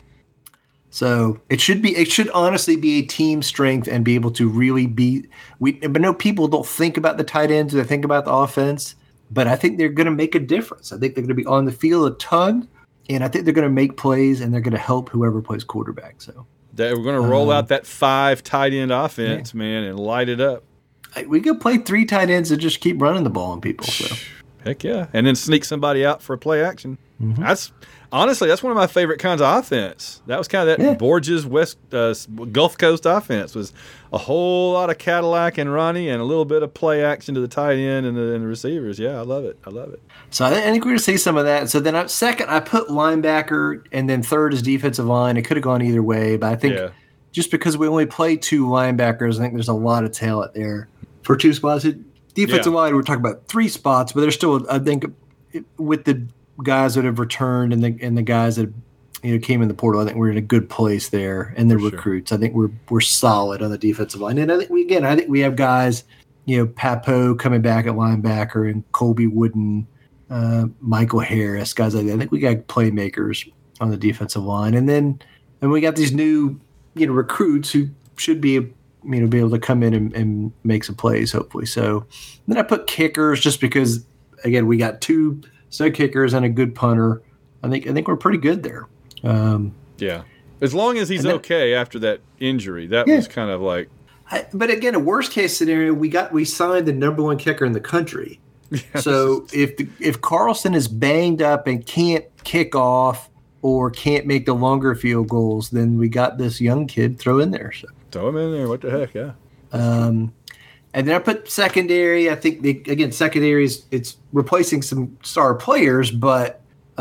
So it should honestly be a team strength and be able to really but no, people don't think about the tight ends, they think about the offense, but I think they're going to make a difference. I think they're going to be on the field a ton, and I think they're going to make plays, and they're going to help whoever plays quarterback. So we're going to roll out that 5 tight end offense, man, and light it up. We could play 3 tight ends and just keep running the ball on people. So Heck yeah. And then sneak somebody out for a play action. That's honestly, that's one of my favorite kinds of offense. That was kind of that Borges Gulf Coast offense, was a whole lot of Cadillac and Ronnie and a little bit of play action to the tight end and the receivers. Yeah, I love it. So I think we're going to see some of that. So then second, I put linebacker, and then third is defensive line. It could have gone either way, but I think just because we only play 2 linebackers, I think there's a lot of talent there for 2 spots. Defensive line, we're talking about 3 spots, but there's still, I think, with the guys that have returned and the guys that came in the portal, I think we're in a good place there. And the recruits, I think we're solid on the defensive line. And I think we have guys, Papo coming back at linebacker and Colby Wooden, Michael Harris, guys like that. I think we got playmakers on the defensive line, and we got these new recruits who should be be able to come in and make some plays, hopefully. So then I put kickers just because, again, we got 2 stud kickers and a good punter. I think we're pretty good there. As long as he's okay after that injury, that was kind of like. But again, a worst case scenario, we signed the number 1 kicker in the country. So if Carlson is banged up and can't kick off or can't make the longer field goals, then we got this young kid throw in there. So. Throw him in there. What the heck? Yeah. And then I put secondary. I think secondary it's replacing some star players, but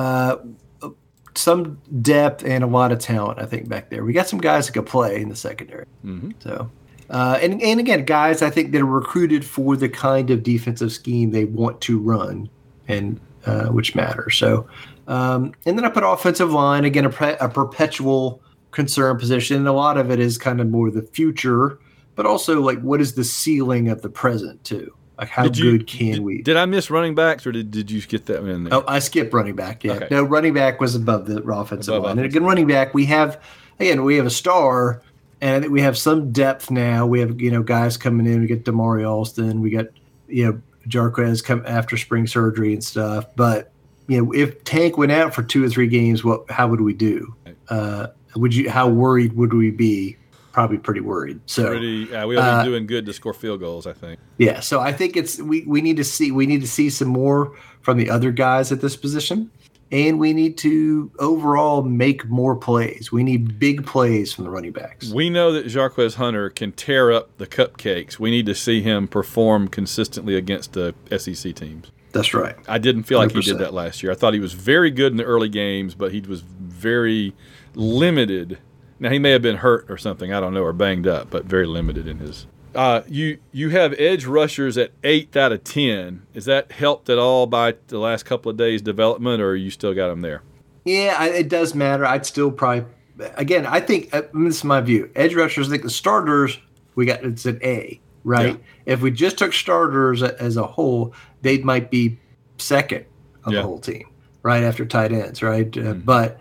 some depth and a lot of talent. I think back there we got some guys that could play in the secondary. So. And again, guys, I think that are recruited for the kind of defensive scheme they want to run, and which matters. So, and then I put offensive line, again, a perpetual concern position. And a lot of it is kind of more the future, but also like what is the ceiling of the present too? Like how good can we? Did I miss running backs, or did you get that in there? Oh, I skipped running back. Yeah, okay. No, running back was above the offensive line. And again, running back, we have a star. And I think we have some depth now. We have, guys coming in. We get Damari Alston. We got, Jarquez come after spring surgery and stuff. But, if Tank went out for 2 or 3 games, how would we do? How worried would we be? Probably pretty worried. So we ought to be doing good to score field goals, I think. Yeah. So I think we need to see some more from the other guys at this position. And we need to overall make more plays. We need big plays from the running backs. We know that Jarquez Hunter can tear up the cupcakes. We need to see him perform consistently against the SEC teams. That's right. I didn't feel like 100%. he did that last year. I thought he was very good in the early games, but he was very limited. Now, he may have been hurt or something, I don't know, or banged up, but very limited in his. You have edge rushers at 8 out of 10. Is that helped at all by the last couple of days' development, or you still got them there? Yeah, it does matter. I'd still probably – again, I think this is my view. Edge rushers, I think the starters, it's an A, right? Yeah. If we just took starters as a whole, they might be second on the whole team, right, after tight ends, right? But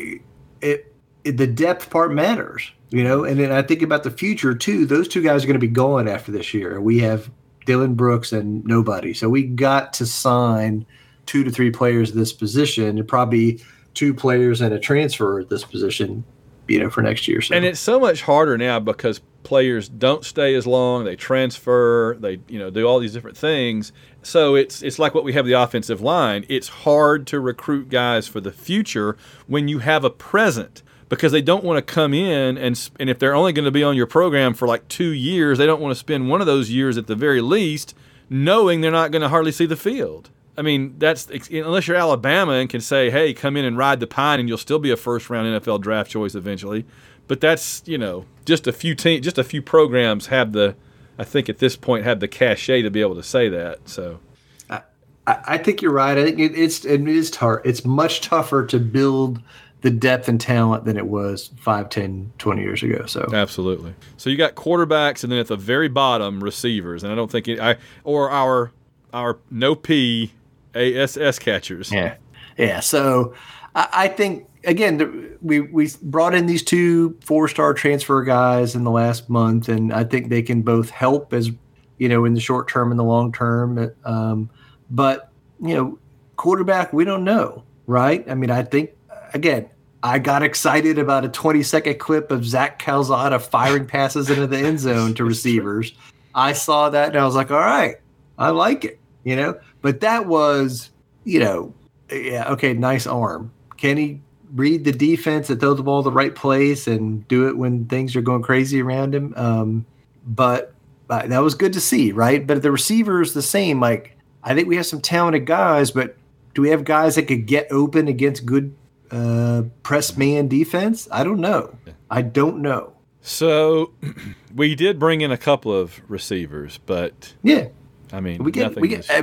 the depth part matters. And then I think about the future too. Those 2 guys are going to be gone after this year. We have Dylan Brooks and nobody. So we got to sign 2 to 3 players at this position, and probably 2 players and a transfer at this position, for next year. So. And it's so much harder now because players don't stay as long. They transfer. They do all these different things. So it's like what we have the offensive line. It's hard to recruit guys for the future when you have a present. Because they don't want to come in, and if they're only going to be on your program for like 2 years, they don't want to spend one of those years at the very least knowing they're not going to hardly see the field. I mean, that's unless you're Alabama and can say, hey, come in and ride the pine and you'll still be a first-round NFL draft choice eventually. But that's, just a few programs I think at this point have the cachet to be able to say that. So I think you're right. I think it is hard. It's much tougher to build the depth and talent than it was 5, 10, 20 years ago. So absolutely. So you got quarterbacks, and then at the very bottom, receivers. And I don't think our no P ASS catchers. Yeah. So I think again we brought in these 2 4-star transfer guys in the last month, and I think they can both help as in the short term and the long term. But quarterback, we don't know, right? I mean, I think. Again, I got excited about a 20-second clip of Zach Calzada firing passes into the end zone to receivers. I saw that, and I was like, all right, I like it. you know. But that was, you know, yeah, okay, nice arm. Can he read the defense and throw the ball the right place and do it when things are going crazy around him? But that was good to see, right? But the receivers, the same. Like, I think we have some talented guys, but do we have guys that could get open against good press man defense? I don't know. So we did bring in a couple of receivers, but yeah, I mean, we got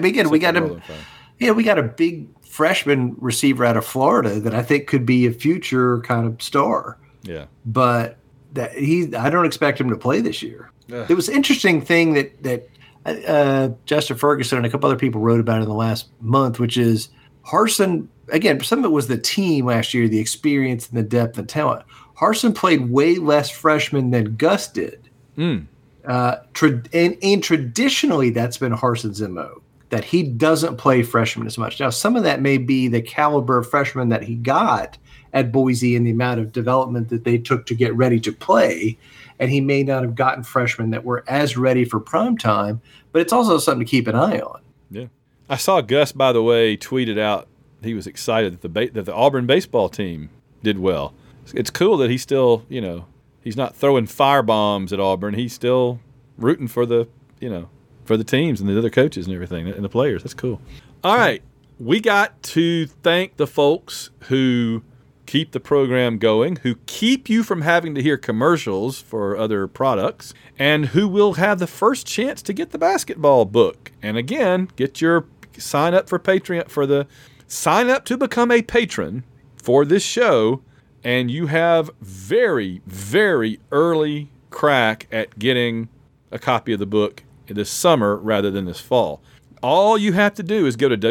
a big freshman receiver out of Florida that I think could be a future kind of star. Yeah, but I don't expect him to play this year. There was an interesting thing that Justin Ferguson and a couple other people wrote about in the last month, which is Harsin. Again, some of it was the team last year, the experience and the depth and talent. Harsin played way less freshmen than Gus did. And traditionally, that's been Harsin's MO, that he doesn't play freshmen as much. Now, some of that may be the caliber of freshman that he got at Boise and the amount of development that they took to get ready to play, and he may not have gotten freshmen that were as ready for prime time, but it's also something to keep an eye on. Yeah. I saw Gus, by the way, tweeted out he was excited that the Auburn baseball team did well. It's cool that he's still, you know, he's not throwing firebombs at Auburn. He's still rooting for the, you know, for the teams and the other coaches and everything and the players. That's cool. All right. We got to thank the folks who keep the program going, who keep you from having to hear commercials for other products, and who will have the first chance to get the basketball book. And again, sign up for Patreon sign up to become a patron for this show, and you have very, very early crack at getting a copy of the book this summer rather than this fall. All you have to do is go to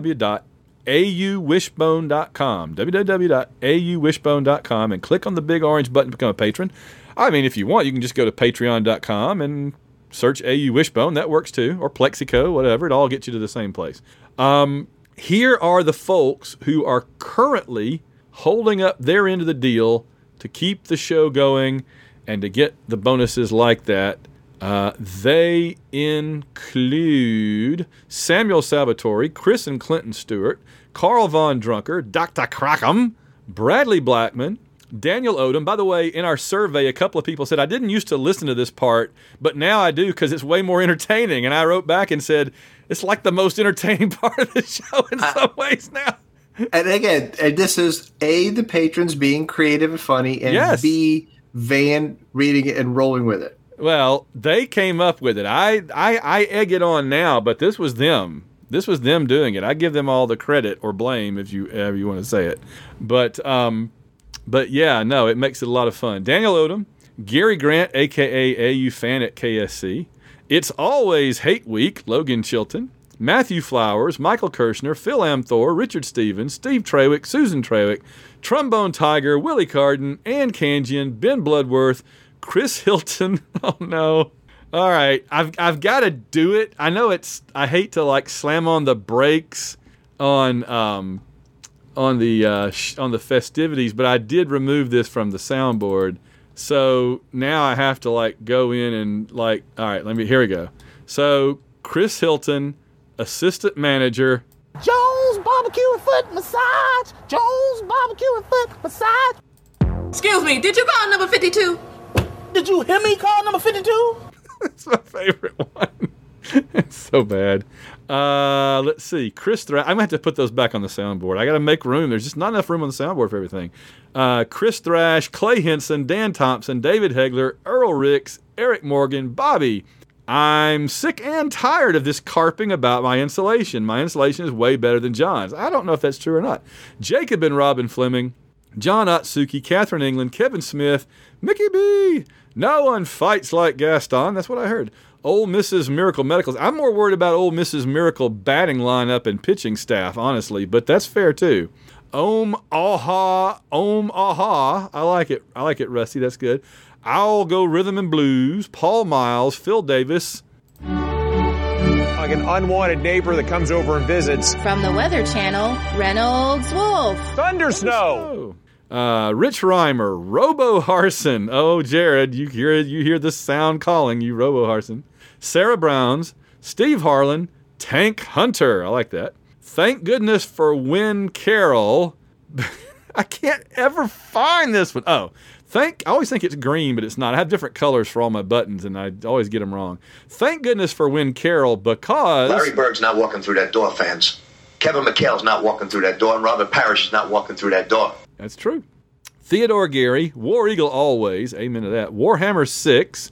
www.auwishbone.com, www.auwishbone.com, and click on the big orange button to become a patron. I mean, if you want, you can just go to patreon.com and search AU Wishbone. That works too, or Plexico, whatever. It all gets you to the same place. Here are the folks who are currently holding up their end of the deal to keep the show going and to get the bonuses like that. They include Samuel Salvatore, Chris and Clinton Stewart, Carl Von Drunker, Dr. Crackham, Bradley Blackman, Daniel Odom. By the way, in our survey, a couple of people said, I didn't used to listen to this part, but now I do because it's way more entertaining. And I wrote back and said, it's like the most entertaining part of the show in some ways now. And again, this is A, the patrons being creative and funny, and yes, B, Van reading it and rolling with it. Well, they came up with it. I egg it on now, but this was them. This was them doing it. I give them all the credit or blame, if you ever you want to say it. But yeah, no, it makes it a lot of fun. Daniel Odom, Gary Grant, a.k.a. AU Fan at KSC. It's Always Hate Week, Logan Chilton. Matthew Flowers, Michael Kirshner, Phil Amthor, Richard Stevens, Steve Trawick, Susan Trawick, Trombone Tiger, Willie Carden, Ann Kanjian, Ben Bloodworth, Chris Hilton. Oh no! All right, I've got to do it. I know I hate to like slam on the brakes on the festivities, but I did remove this from the soundboard, so now I have to like go in and like. All right, here we go. So Chris Hilton, assistant manager. Jones Barbecue and Foot Massage. Jones Barbecue and Foot Massage. Excuse me, did you call number 52? Did you hear me call number 52? It's my favorite one. It's so bad. Let's see. Chris Thrash. I'm going to have to put those back on the soundboard. I got to make room. There's just not enough room on the soundboard for everything. Chris Thrash, Clay Henson, Dan Thompson, David Hegler, Earl Ricks, Eric Morgan, Bobby. I'm sick and tired of this carping about my insulation. My insulation is way better than John's. I don't know if that's true or not. Jacob and Robin Fleming, John Otsuki, Catherine England, Kevin Smith, Mickey B. No one fights like Gaston. That's what I heard. Old Mrs. Miracle Medicals. I'm more worried about Old Mrs. Miracle batting lineup and pitching staff, honestly, but that's fair too. Om Aha. I like it. I like it, Rusty. That's good. I'll go Rhythm and Blues. Paul Miles, Phil Davis. Like an unwanted neighbor that comes over and visits. From the Weather Channel, Reynolds Wolf. Thunder Snow. Rich Reimer, Robo Harson. Oh, Jared, you hear the sound calling you, Robo Harson. Sarah Browns, Steve Harlan, Tank Hunter. I like that. Thank goodness for Win Carroll. I can't ever find this one. Oh, I always think it's green, but it's not. I have different colors for all my buttons, and I always get them wrong. Thank goodness for Win Carroll because... Larry Bird's not walking through that door, fans. Kevin McHale's not walking through that door, and Robert Parrish is not walking through that door. That's true. Theodore Gary, War Eagle always, amen to that. Warhammer 6,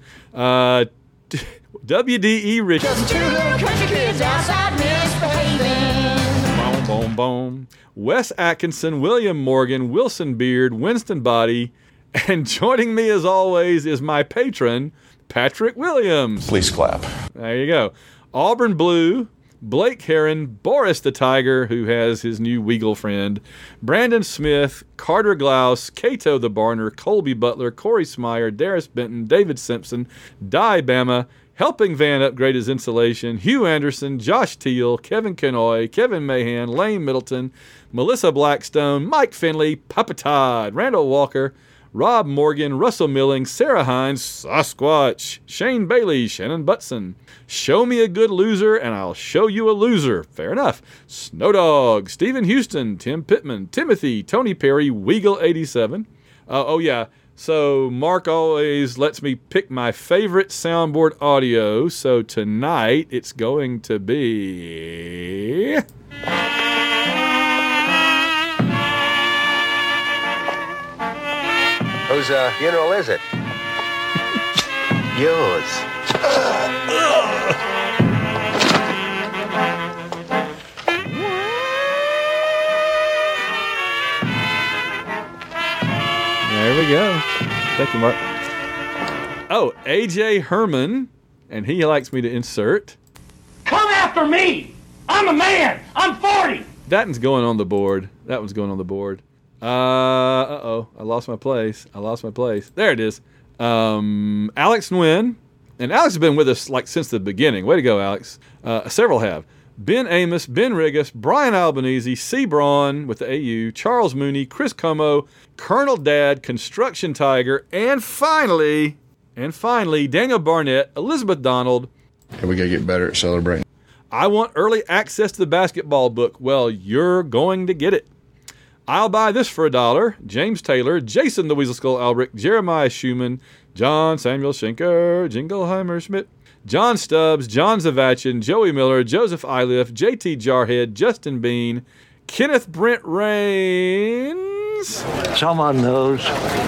WDE Richard. Just two little country kids outside misbehaving. Boom, boom, boom. Wes Atkinson, William Morgan, Wilson Beard, Winston Body, and joining me as always is my patron, Patrick Williams. Please clap. There you go. Auburn Blue, Blake Heron, Boris the Tiger, who has his new Weagle friend, Brandon Smith, Carter Glaus, Cato the Barner, Colby Butler, Corey Smyer, Darius Benton, David Simpson, Di Bama, Helping Van upgrade his insulation, Hugh Anderson, Josh Teal, Kevin Kenoy, Kevin Mahan, Lane Middleton, Melissa Blackstone, Mike Finley, Papa Todd, Randall Walker, Rob Morgan, Russell Milling, Sarah Hines, Sasquatch, Shane Bailey, Shannon Butson. Show me a good loser, and I'll show you a loser. Fair enough. Snowdog, Stephen Houston, Tim Pittman, Timothy, Tony Perry, Weagle87. Oh, yeah. So Mark always lets me pick my favorite soundboard audio. So tonight it's going to be... Whose funeral is it? Yours. There we go. Thank you, Mark. Oh, AJ Herman, and he likes me to insert. Come after me! I'm a man! I'm 40! That one's going on the board. That one's going on the board. Uh-oh. I lost my place. There it is. Alex Nguyen. And Alex has been with us like since the beginning. Way to go, Alex. Several have. Ben Amos, Ben Rigas, Brian Albanese, C. Braun with the AU, Charles Mooney, Chris Como, Colonel Dad, Construction Tiger, and finally, Daniel Barnett, Elizabeth Donald. And we got to get better at celebrating. I want early access to the basketball book. Well, you're going to get it. I'll buy this for $1. James Taylor, Jason the Weasel Skull Albrecht, Jeremiah Schumann, John Samuel Schenker, Jingleheimer Schmidt, John Stubbs, John Zavachin, Joey Miller, Joseph Iliff, JT Jarhead, Justin Bean, Kenneth Brent Rains. Someone knows.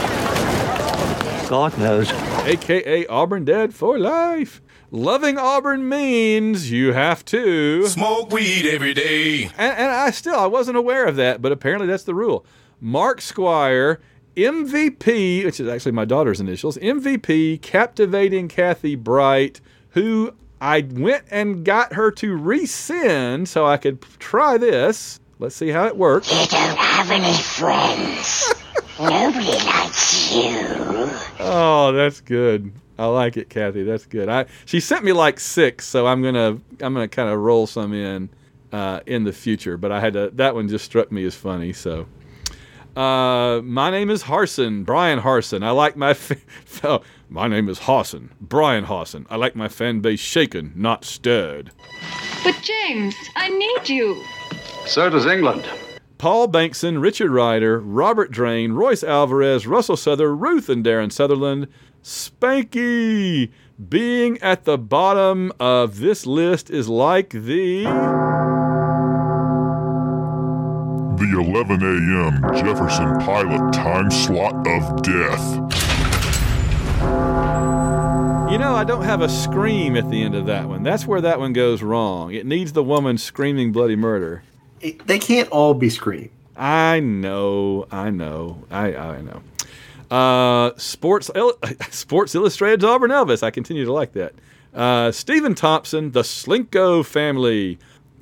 God knows. A.K.A. Auburn Dad for life. Loving Auburn means you have to smoke weed every day. And I wasn't aware of that, but apparently that's the rule. Mark Squire, MVP, which is actually my daughter's initials, MVP, captivating Kathy Bright, who I went and got her to resend so I could try this. Let's see how it works. You don't have any friends. Nobody likes you. Oh, that's good. I like it, Kathy. That's good. She sent me like 6, so I'm gonna kind of roll some in the future. But I had to. That one just struck me as funny. So, my name is Harson, Brian Harson. I like my. My name is Harson, Brian Harson. I like my fan base shaken, not stirred. But James, I need you. So does England. Paul Bankson, Richard Ryder, Robert Drain, Royce Alvarez, Russell Souther, Ruth and Darren Sutherland. Spanky! Being at the bottom of this list is like the 11 a.m. Jefferson Pilot time slot of death. You know, I don't have a scream at the end of that one. That's where that one goes wrong. It needs the woman screaming bloody murder. They can't all be scream. I know. Sports Illustrated's Auburn Elvis. I continue to like that. Stephen Thompson, the Slinko family.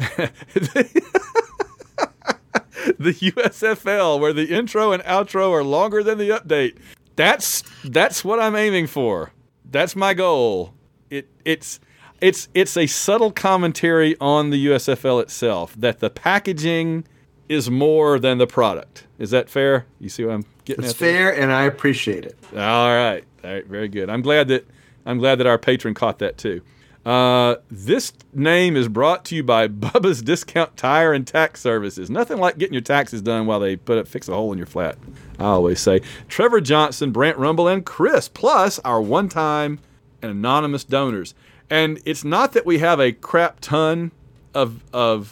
The USFL, where the intro and outro are longer than the update. That's what I'm aiming for. That's my goal. It's a subtle commentary on the USFL itself, that the packaging is more than the product. Is that fair? You see what I'm getting at? It's fair, and I appreciate it. All right, very good. I'm glad that our patron caught that too. This name is brought to you by Bubba's Discount Tire and Tax Services. Nothing like getting your taxes done while they fix a hole in your flat, I always say. Trevor Johnson, Brant Rumble, and Chris, plus our one-time and anonymous donors. And it's not that we have a crap ton of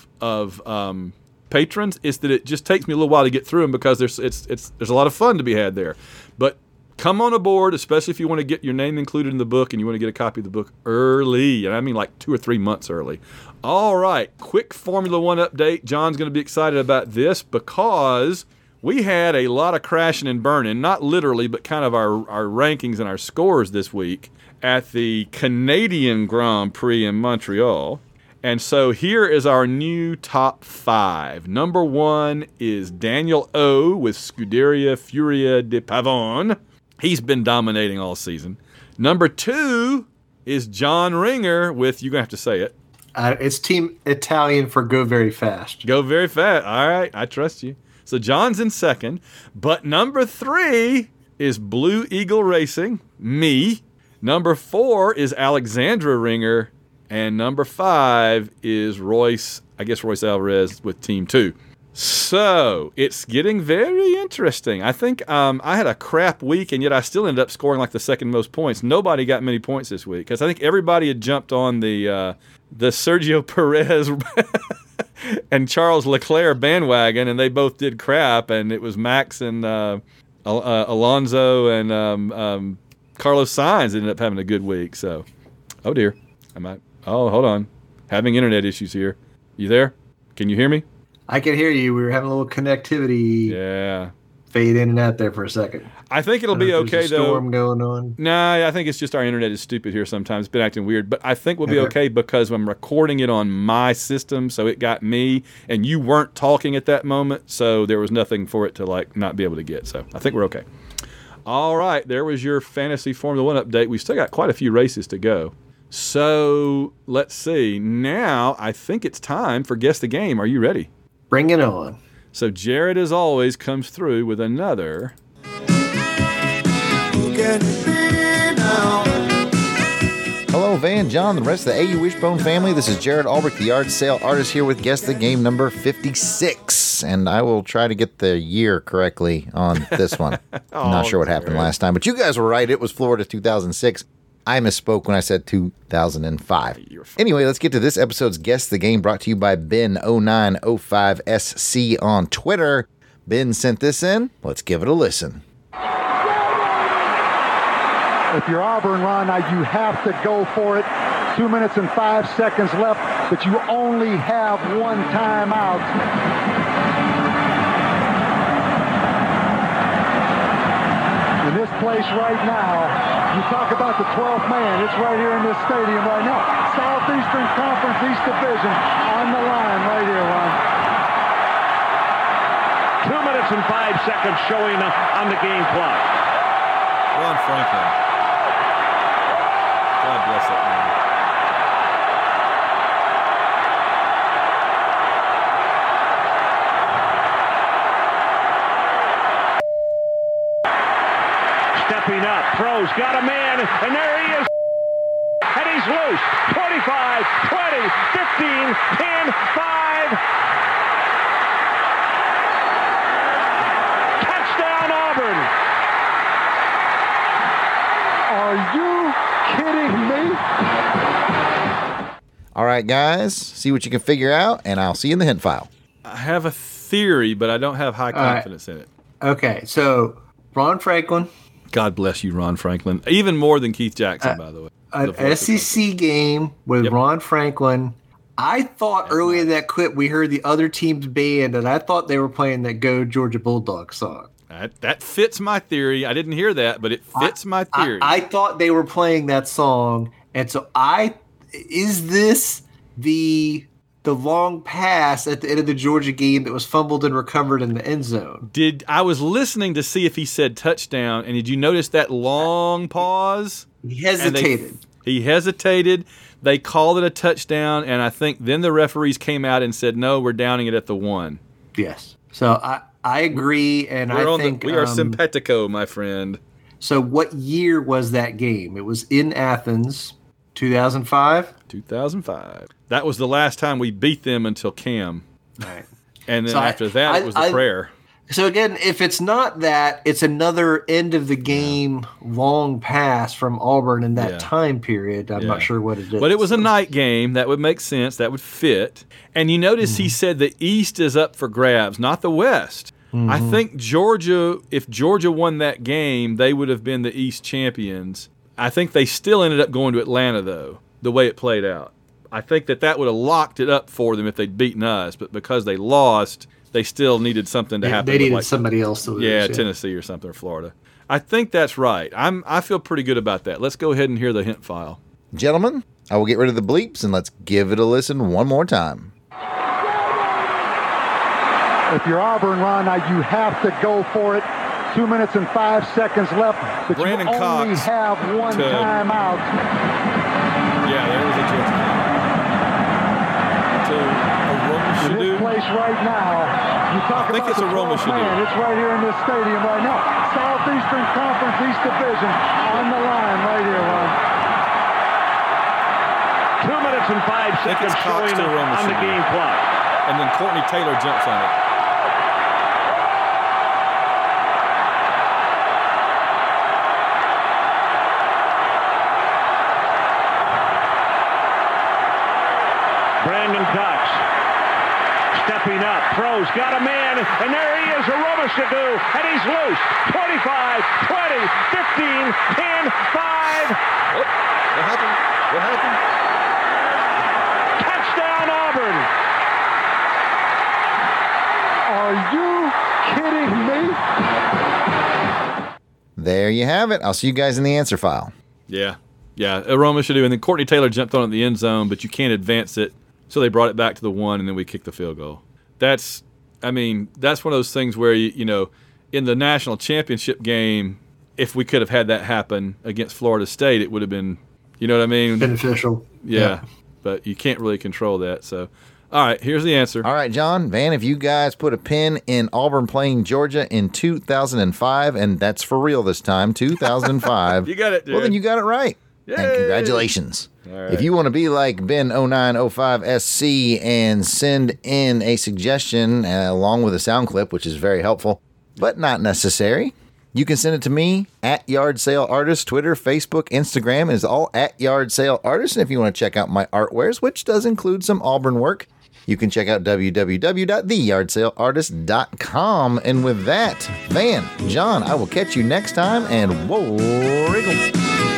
patrons. It's that it just takes me a little while to get through them because there's a lot of fun to be had there. But come on aboard, especially if you want to get your name included in the book and you want to get a copy of the book early. And I mean like 2 or 3 months early. All right, quick Formula One update. John's going to be excited about this because we had a lot of crashing and burning, not literally, but kind of our rankings and our scores this week at the Canadian Grand Prix in Montreal. And so here is our new top 5. Number 1 is Daniel O with Scuderia Furia de Pavone. He's been dominating all season. Number 2 is John Ringer with, you're going to have to say it. It's Team Italian for Go Very Fast. Go Very Fast. All right, I trust you. So John's in second. But number 3 is Blue Eagle Racing, me. Number 4 is Alexandra Ringer. And number 5 is Royce Alvarez with Team 2. So, it's getting very interesting. I think I had a crap week, and yet I still ended up scoring like the second most points. Nobody got many points this week, because I think everybody had jumped on the Sergio Perez and Charles Leclerc bandwagon, and they both did crap, and it was Max and Alonso and Carlos Sainz ended up having a good week. So, oh dear. Hold on. Having internet issues here. You there? Can you hear me? I can hear you. We were having a little connectivity. Yeah. Fade in and out there for a second. I think it'll be okay, though. Storm going on. Nah, I think it's just our internet is stupid here sometimes. It's been acting weird. But I think we'll be okay because I'm recording it on my system, so it got me, and you weren't talking at that moment, so there was nothing for it to like not be able to get. So I think we're okay. All right, there was your Fantasy Formula One update. We've still got quite a few races to go. So let's see. Now I think it's time for Guess the Game. Are you ready? Bring it on. So Jared, as always, comes through with another. Hello, Van, John, the rest of the AU Wishbone family. This is Jared Albrecht, the yard sale artist, here with Guess the Game number 56. And I will try to get the year correctly on this one. I'm not sure what happened last time, but you guys were right. It was Florida 2006. I misspoke when I said 2005. Anyway, let's get to this episode's Guess the Game, brought to you by Ben0905SC on Twitter. Ben sent this in. Let's give it a listen. If you're Auburn, Ron, you have to go for it. 2 minutes and 5 seconds left, but you only have one timeout. In this place right now, you talk about the 12th man. It's right here in this stadium right now. Southeastern Conference East Division on the line right here, Ron. 2 minutes and 5 seconds showing on the game clock. Ron Franklin. God bless that man. Stepping up, throws, got a man, and there he is. And he's loose. 25, 20, 15, 10, 5. Touchdown, Auburn. Are you kidding me? All right, guys, see what you can figure out, and I'll see you in the hint file. I have a theory, but I don't have high confidence in it. Okay, so Ron Franklin. God bless you, Ron Franklin. Even more than Keith Jackson, by the way. An SEC game with Ron Franklin. I thought earlier in that clip we heard the other team's band, and I thought they were playing that Go Georgia Bulldog song. That fits my theory. I didn't hear that, but it fits my theory. I thought they were playing that song, and so is this the long pass at the end of the Georgia game that was fumbled and recovered in the end zone? I was listening to see if he said touchdown, and did you notice that long pause? He hesitated. He hesitated. They called it a touchdown, and I think then the referees came out and said, no, we're downing it at the 1. Yes. So I agree, and I think we are simpatico, my friend. So what year was that game? It was in Athens, 2005? 2005. That was the last time we beat them until Cam. Right. And then after that, it was the prayer. So again, if it's not that, it's another end of the game long pass from Auburn in that time period. I'm not sure what it is. But it was a night game. That would make sense. That would fit. And you notice he said the East is up for grabs, not the West. I think Georgia, if Georgia won that game, they would have been the East champions. I think they still ended up going to Atlanta, though, the way it played out. I think that would have locked it up for them if they'd beaten us. But because they lost, they still needed something to happen. They needed somebody else to lose. Yeah, Tennessee or something, or Florida. I think that's right. I feel pretty good about that. Let's go ahead and hear the hint file. Gentlemen, I will get rid of the bleeps and let's give it a listen one more time. If you're Auburn, Ron, you have to go for it. 2 minutes and 5 seconds left, but Brandon you only Cox have one timeout. Yeah, there was a Georgia to Aroma Shadu. In this place right now, you talk I think about it's Aroma Shadu. It's right here in this stadium right now. Southeastern Conference East Division on the line right here, Ron. 2 minutes and 5 seconds showing on the game clock. And then Courtney Taylor jumps on it. Brandon Cox stepping up, throws, got a man, and there he is, Aroma Shadu, and he's loose. 25, 20, 15, 10, 5. What happened? What happened? Touchdown, Auburn. Are you kidding me? There you have it. I'll see you guys in the answer file. Yeah. Aroma Shadu, and then Courtney Taylor jumped on it in the end zone, but you can't advance it. So they brought it back to the 1, and then we kicked the field goal. That's one of those things where, you know, in the national championship game, if we could have had that happen against Florida State, it would have been, you know what I mean? Beneficial. Yeah. But you can't really control that. So, all right, here's the answer. All right, John, Van, if you guys put a pin in Auburn playing Georgia in 2005, and that's for real this time, 2005. You got it, dude. Well, then you got it right. Yay! And congratulations. Right. If you want to be like Ben0905SC and send in a suggestion along with a sound clip, which is very helpful, but not necessary, you can send it to me at Yard Sale Artist, Twitter, Facebook, Instagram. It is all at Yard Sale Artist. And if you want to check out my artwares, which does include some Auburn work, you can check out www.theyardsaleartist.com. And with that, Van, John, I will catch you next time, and whoa, wriggle.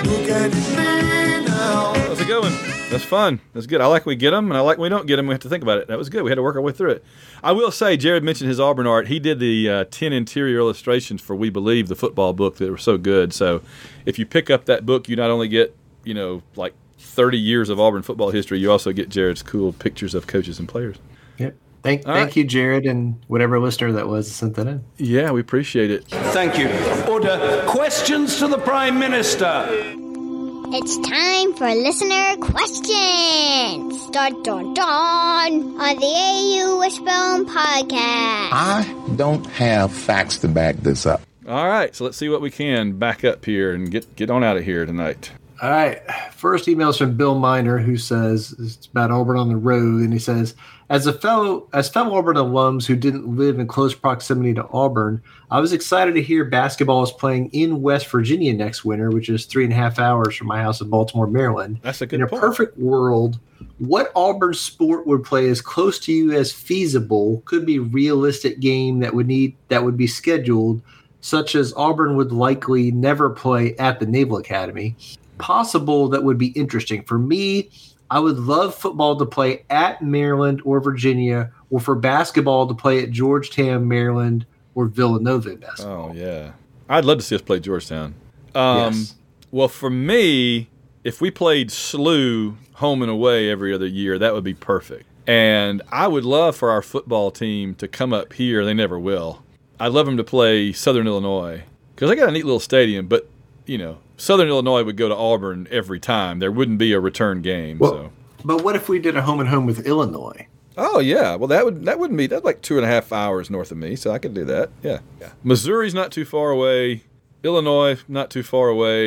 How's it going? That's fun. That's good. I like we get them, and I like when we don't get them. We have to think about it. That was good. We had to work our way through it. I will say, Jared mentioned his Auburn art. He did the 10 interior illustrations for We Believe, the football book that were so good. So if you pick up that book, you not only get, you know, like 30 years of Auburn football history, you also get Jared's cool pictures of coaches and players. Yep. Thank you, Jared, and whatever listener that was that sent that in. Yeah, we appreciate it. Thank you. Order. Questions to the Prime Minister. It's time for listener questions. Dun, dun, dun, on the AU Wishbone Podcast. I don't have facts to back this up. All right, so let's see what we can back up here and get on out of here tonight. All right. First email is from Bill Miner, who says it's about Auburn on the road, and he says, As fellow Auburn alums who didn't live in close proximity to Auburn, I was excited to hear basketball is playing in West Virginia next winter, which is 3.5 hours from my house in Baltimore, Maryland. That's a good point. In a perfect world, what Auburn sport would play as close to you as feasible? Could be realistic game that would be scheduled, such as Auburn would likely never play at the Naval Academy. Possible that would be interesting. For me, I would love football to play at Maryland or Virginia, or for basketball to play at Georgetown, Maryland, or Villanova in basketball. Oh, yeah. I'd love to see us play Georgetown. Yes. Well, for me, if we played SLU home and away every other year, that would be perfect. And I would love for our football team to come up here. They never will. I'd love them to play Southern Illinois because they got a neat little stadium, but, you know, Southern Illinois would go to Auburn every time. There wouldn't be a return game. Well, but what if we did a home and home with Illinois? Oh yeah, well that's like 2.5 hours north of me, so I could do that. Yeah. Missouri's not too far away. Illinois not too far away.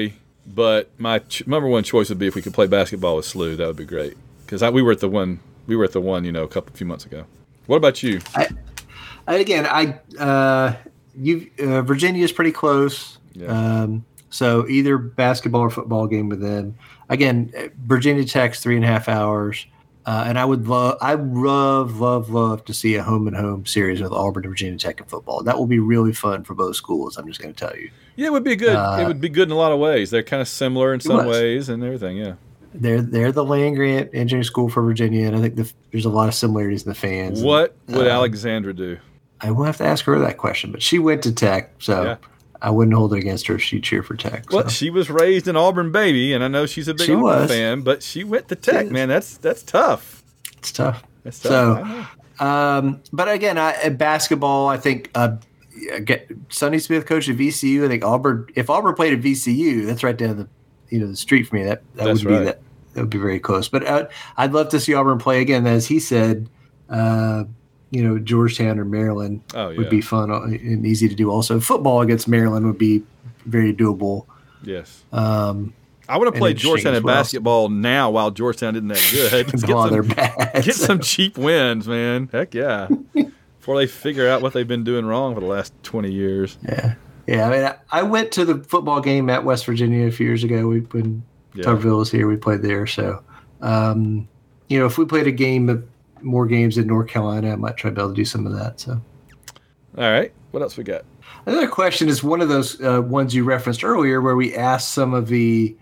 But my number one choice would be if we could play basketball with SLU. That would be great because we were at the one, a few months ago. What about you? Virginia is pretty close. Yeah. So either basketball or football game with them. Again, Virginia Tech's 3.5 hours. And I would love to see a home and home series with Auburn and Virginia Tech in football. That will be really fun for both schools. I'm just going to tell you. Yeah, it would be good. It would be good in a lot of ways. They're kind of similar in some ways and everything. Yeah. They're the land grant engineering school for Virginia, and I think there's a lot of similarities in the fans. What would Alexandra do? I will have to ask her that question, but she went to Tech, so yeah. I wouldn't hold it against her if she cheered for Tech. Well, she was raised an Auburn baby, and I know she's a big Auburn fan, but she went to Tech, man. That's tough. It's tough. That's tough. So, but again, at basketball, I think Sonny Smith coached at VCU. I think if Auburn played at VCU, that's right down the street for me. That would be that would be very close. But I'd love to see Auburn play again, as he said. Georgetown or Maryland would be fun and easy to do. Also, football against Maryland would be very doable. Yes. I want to play Georgetown in basketball now while Georgetown isn't that good. They're bad. Get some cheap wins, man. Heck yeah. Before they figure out what they've been doing wrong for the last 20 years. Yeah. Yeah. I mean, I went to the football game at West Virginia a few years ago. When Tuggerville was here, we played there. So, if we played more games in North Carolina, I might try to be able to do some of that. So, all right. What else we got? Another question is one of those ones you referenced earlier, where we asked some of the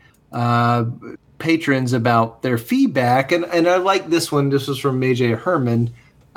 patrons about their feedback, and I like this one. This was from AJ Herman,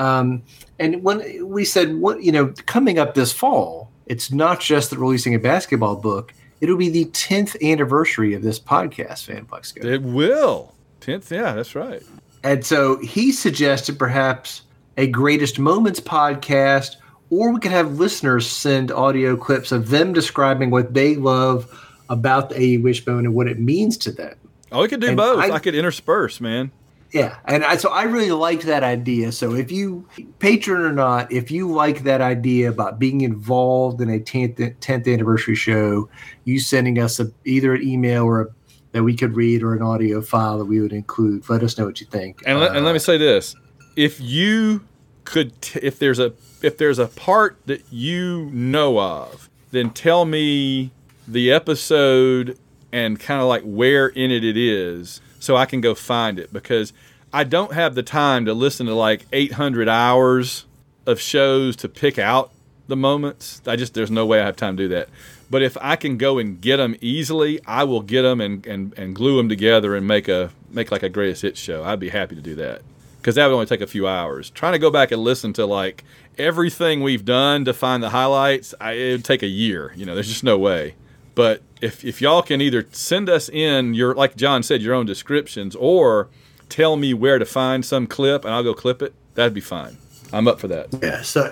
and when we said, coming up this fall, it's not just the releasing a basketball book; it'll be the 10th anniversary of this podcast, Fanplex Go. It will 10th, yeah, that's right. And so he suggested perhaps a Greatest Moments podcast, or we could have listeners send audio clips of them describing what they love about the AU Wishbone and what it means to them. Oh, we could do both. I could intersperse, man. Yeah, and so I really liked that idea. So if you, patron or not, if you like that idea about being involved in a 10th anniversary show, you sending us either an email or that we could read or an audio file that we would include. Let us know what you think. And let me say this: if you could, if there's a part that you know of, then tell me the episode and kind of like where in it is, so I can go find it, because I don't have the time to listen to like 800 hours of shows to pick out the moments. There's no way I have time to do that. But if I can go and get them easily, I will get them and glue them together and make like a greatest hits show. I'd be happy to do that, because that would only take a few hours. Trying to go back and listen to like everything we've done to find the highlights, it would take a year. There's just no way. But if y'all can either send us in your, like John said, your own descriptions, or tell me where to find some clip and I'll go clip it, that'd be fine. I'm up for that. Yeah, so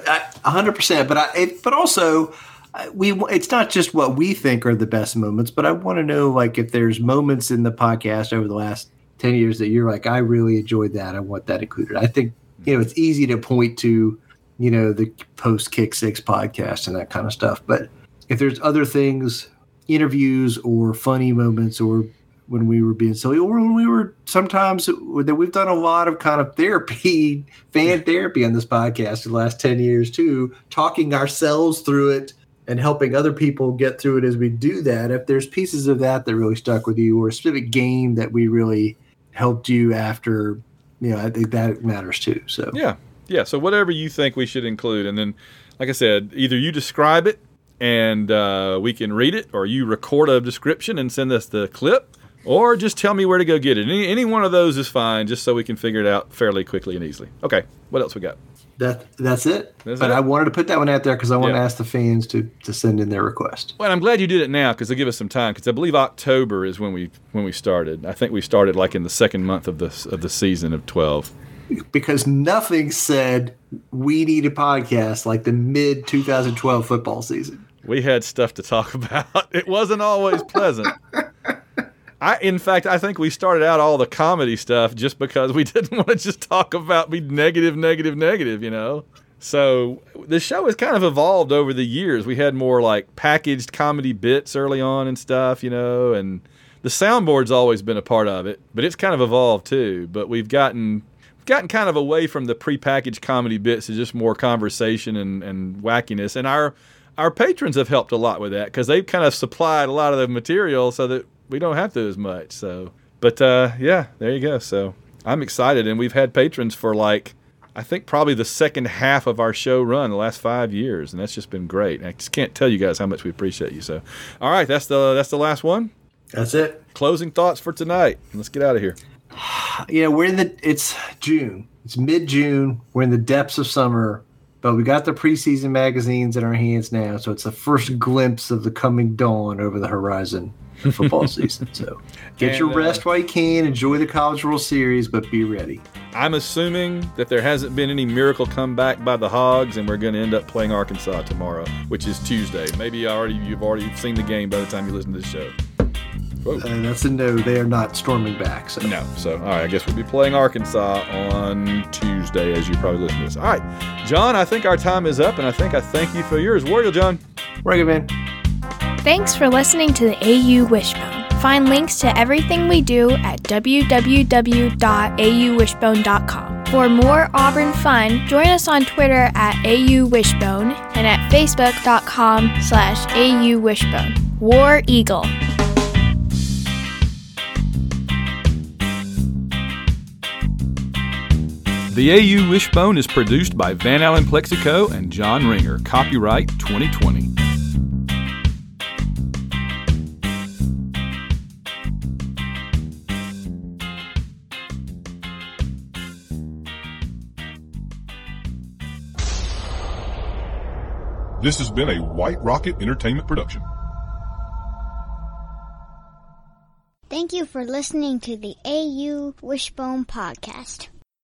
100%. But also, it's not just what we think are the best moments, but I want to know, like, if there's moments in the podcast over the last 10 years that you're like, I really enjoyed that. I want that included. I think, it's easy to point to, the post Kick Six podcast and that kind of stuff. But if there's other things, interviews or funny moments, or when we were being silly, or when we were sometimes that we've done a lot of kind of therapy, fan therapy on this podcast in the last 10 years too, talking ourselves through it and helping other people get through it as we do that. If there's pieces of that really stuck with you, or a specific game that we really helped you after, I think that matters too. So yeah. So whatever you think we should include, and then, like I said, either you describe it and we can read it, or you record a description and send us the clip, or just tell me where to go get it. Any one of those is fine, just so we can figure it out fairly quickly and easily. Okay, what else we got? That's it. I wanted to put that one out there because I want to ask the fans to send in their request. Well, I'm glad you did it now, because they'll give us some time, because I believe October is when we started. I think we started like in the second month of the season of 12. Because nothing said we need a podcast like the mid 2012 football season. We had stuff to talk about. It wasn't always pleasant. In fact, I think we started out all the comedy stuff just because we didn't want to just talk about be negative. So the show has kind of evolved over the years. We had more like packaged comedy bits early on and stuff, and the soundboard's always been a part of it, but it's kind of evolved too. But we've gotten kind of away from the prepackaged comedy bits to just more conversation and wackiness. And our patrons have helped a lot with that because they've kind of supplied a lot of the material so that we don't have to as much. So, but yeah, there you go. So I'm excited, and we've had patrons for I think probably the second half of our show run the last 5 years, and that's just been great. I just can't tell you guys how much we appreciate you. So, all right, that's the last one. That's it. Closing thoughts for tonight. Let's get out of here. Yeah, it's June. It's mid-June. We're in the depths of summer, but we got the preseason magazines in our hands now, so it's the first glimpse of the coming dawn over the horizon for football season. So get your rest while you can. Enjoy the College World Series, but be ready. I'm assuming that there hasn't been any miracle comeback by the Hogs, and we're going to end up playing Arkansas tomorrow, which is Tuesday. Maybe you've already seen the game by the time you listen to the show. That's a no. They are not storming back. So. No. So, all right, I guess we'll be playing Arkansas on Tuesday as you probably listen to this. All right, John, I think our time is up, and I thank you for yours. Warrior John. Warrior man. Thanks for listening to the AU Wishbone. Find links to everything we do at www.auwishbone.com. For more Auburn fun, join us on Twitter at AU Wishbone and at facebook.com/AU Wishbone. War Eagle. The AU Wishbone is produced by Van Allen Plexico and John Ringer. Copyright 2020. This has been a White Rocket Entertainment production. Thank you for listening to the AU Wishbone Podcast.